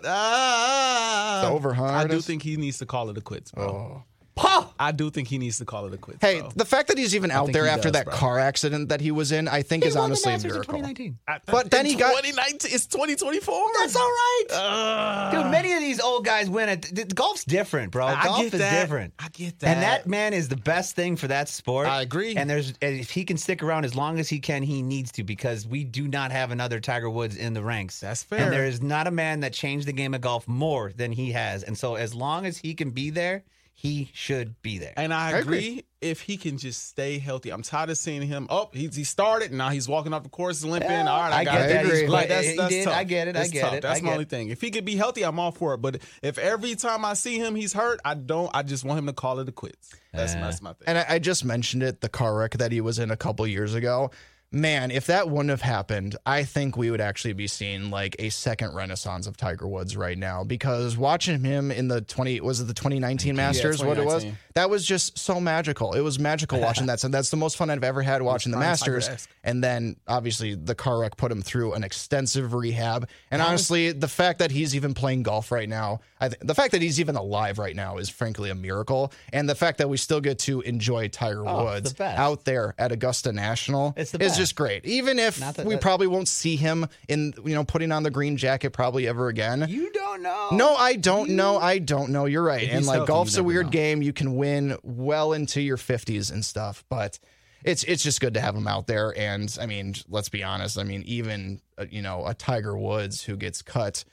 It's over, huh, I do Artis? think he needs to call it a quits, bro. Oh. I do think he needs to call it a quits. Hey, bro. the fact that he's even out think there he after does, that bro. car accident that he was in, I think is honestly a miracle. 2019. But then he got 2019. It's 2024. That's all right. Dude, many of these old guys win it. Golf's different, bro. Golf get is that. different. I get that. And that man is the best thing for that sport. I agree. And if he can stick around as long as he can, he needs to, because we do not have another Tiger Woods in the ranks. That's fair. And there is not a man that changed the game of golf more than he has. And so as long as he can be there, he should be there. And I agree if he can just stay healthy. I'm tired of seeing him. Oh, he started. Now he's walking off the course limping. Yeah, All right, I got get it. that. He's Like, great. that's He did. tough. I get it. I That's get tough. it. That's I my get only it. thing. If he could be healthy, I'm all for it. But if every time I see him, he's hurt, I just want him to call it a quits. That's my thing. And I just mentioned it, the car wreck that he was in a couple years ago. Man, if that wouldn't have happened, I think we would actually be seeing like a second renaissance of Tiger Woods right now, because watching him in the 2019 Masters, what it was, 2019. that was just so magical. It was magical watching that. So that's the most fun I've ever had watching the prime Masters. Tiger-esque. And then obviously the car wreck put him through an extensive rehab. And honestly, the fact that he's even playing golf right now, the fact that he's even alive right now is frankly a miracle. And the fact that we still get to enjoy Tiger Woods the best. out there at Augusta National It's the is best. just great. Even if Not that- we probably won't see him in, putting on the green jacket probably ever again. You don't know. No, I don't know. I don't know. You're right. And he's like healthy, golf's you a never weird know. game. You can win well into your 50s and stuff, but it's just good to have him out there. And I mean, let's be honest. I mean, even a Tiger Woods who gets cut,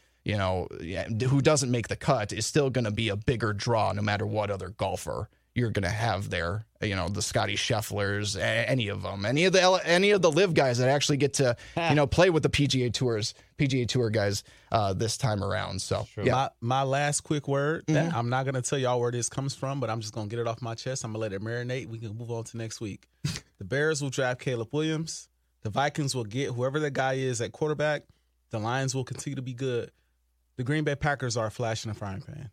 who doesn't make the cut is still going to be a bigger draw no matter what other golfer you're going to have there. The Scotty Schefflers, any of them, any of the live guys that actually get to, play with the PGA Tour guys this time around. So yeah. My last quick word, I'm not going to tell y'all where this comes from, but I'm just going to get it off my chest. I'm going to let it marinate. We can move on to next week. The Bears will draft Caleb Williams. The Vikings will get whoever the guy is at quarterback. The Lions will continue to be good. The Green Bay Packers are a flash in the frying pan.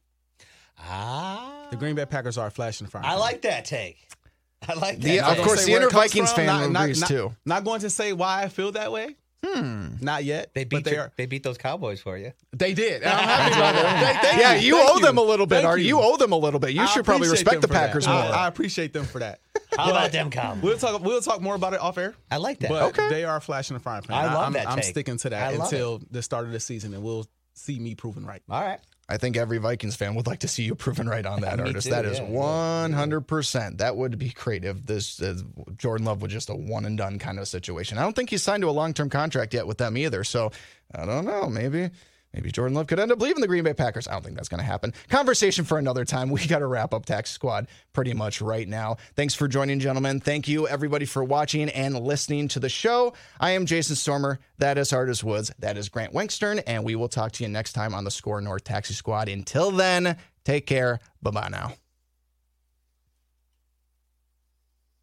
The Green Bay Packers are a flash in the frying pan. I like that take. I like that. Of Not course, gonna say the where inner it comes Vikings from. fan agrees too. Not going to say why I feel that way. Not yet. They but beat those Cowboys for you. They did. And I'm happy about that. Thank Yeah, you Thank owe them a little bit, Thank Art. You owe them a little bit. You I should probably appreciate respect the them for that. Packers more. I appreciate them for that. How about them Cowboys? We'll talk more about it off air. I like that. But they are a flash in the frying pan. I love that I'm take. sticking to I that love until the start of the season, and we'll see me proven right. All right. I think every Vikings fan would like to see you proven right on that, Me Artist. too, That is yeah. 100%. That would be great if this Jordan Love was just a one and done kind of situation. I don't think he's signed to a long-term contract yet with them either. So I don't know. Maybe Jordan Love could end up leaving the Green Bay Packers. I don't think that's going to happen. Conversation for another time. We got to wrap up Taxi Squad pretty much right now. Thanks for joining, gentlemen. Thank you, everybody, for watching and listening to the show. I am Jason Stormer. That is Artis Woods. That is Grant Wenkstern. And we will talk to you next time on the Score North Taxi Squad. Until then, take care. Bye-bye now.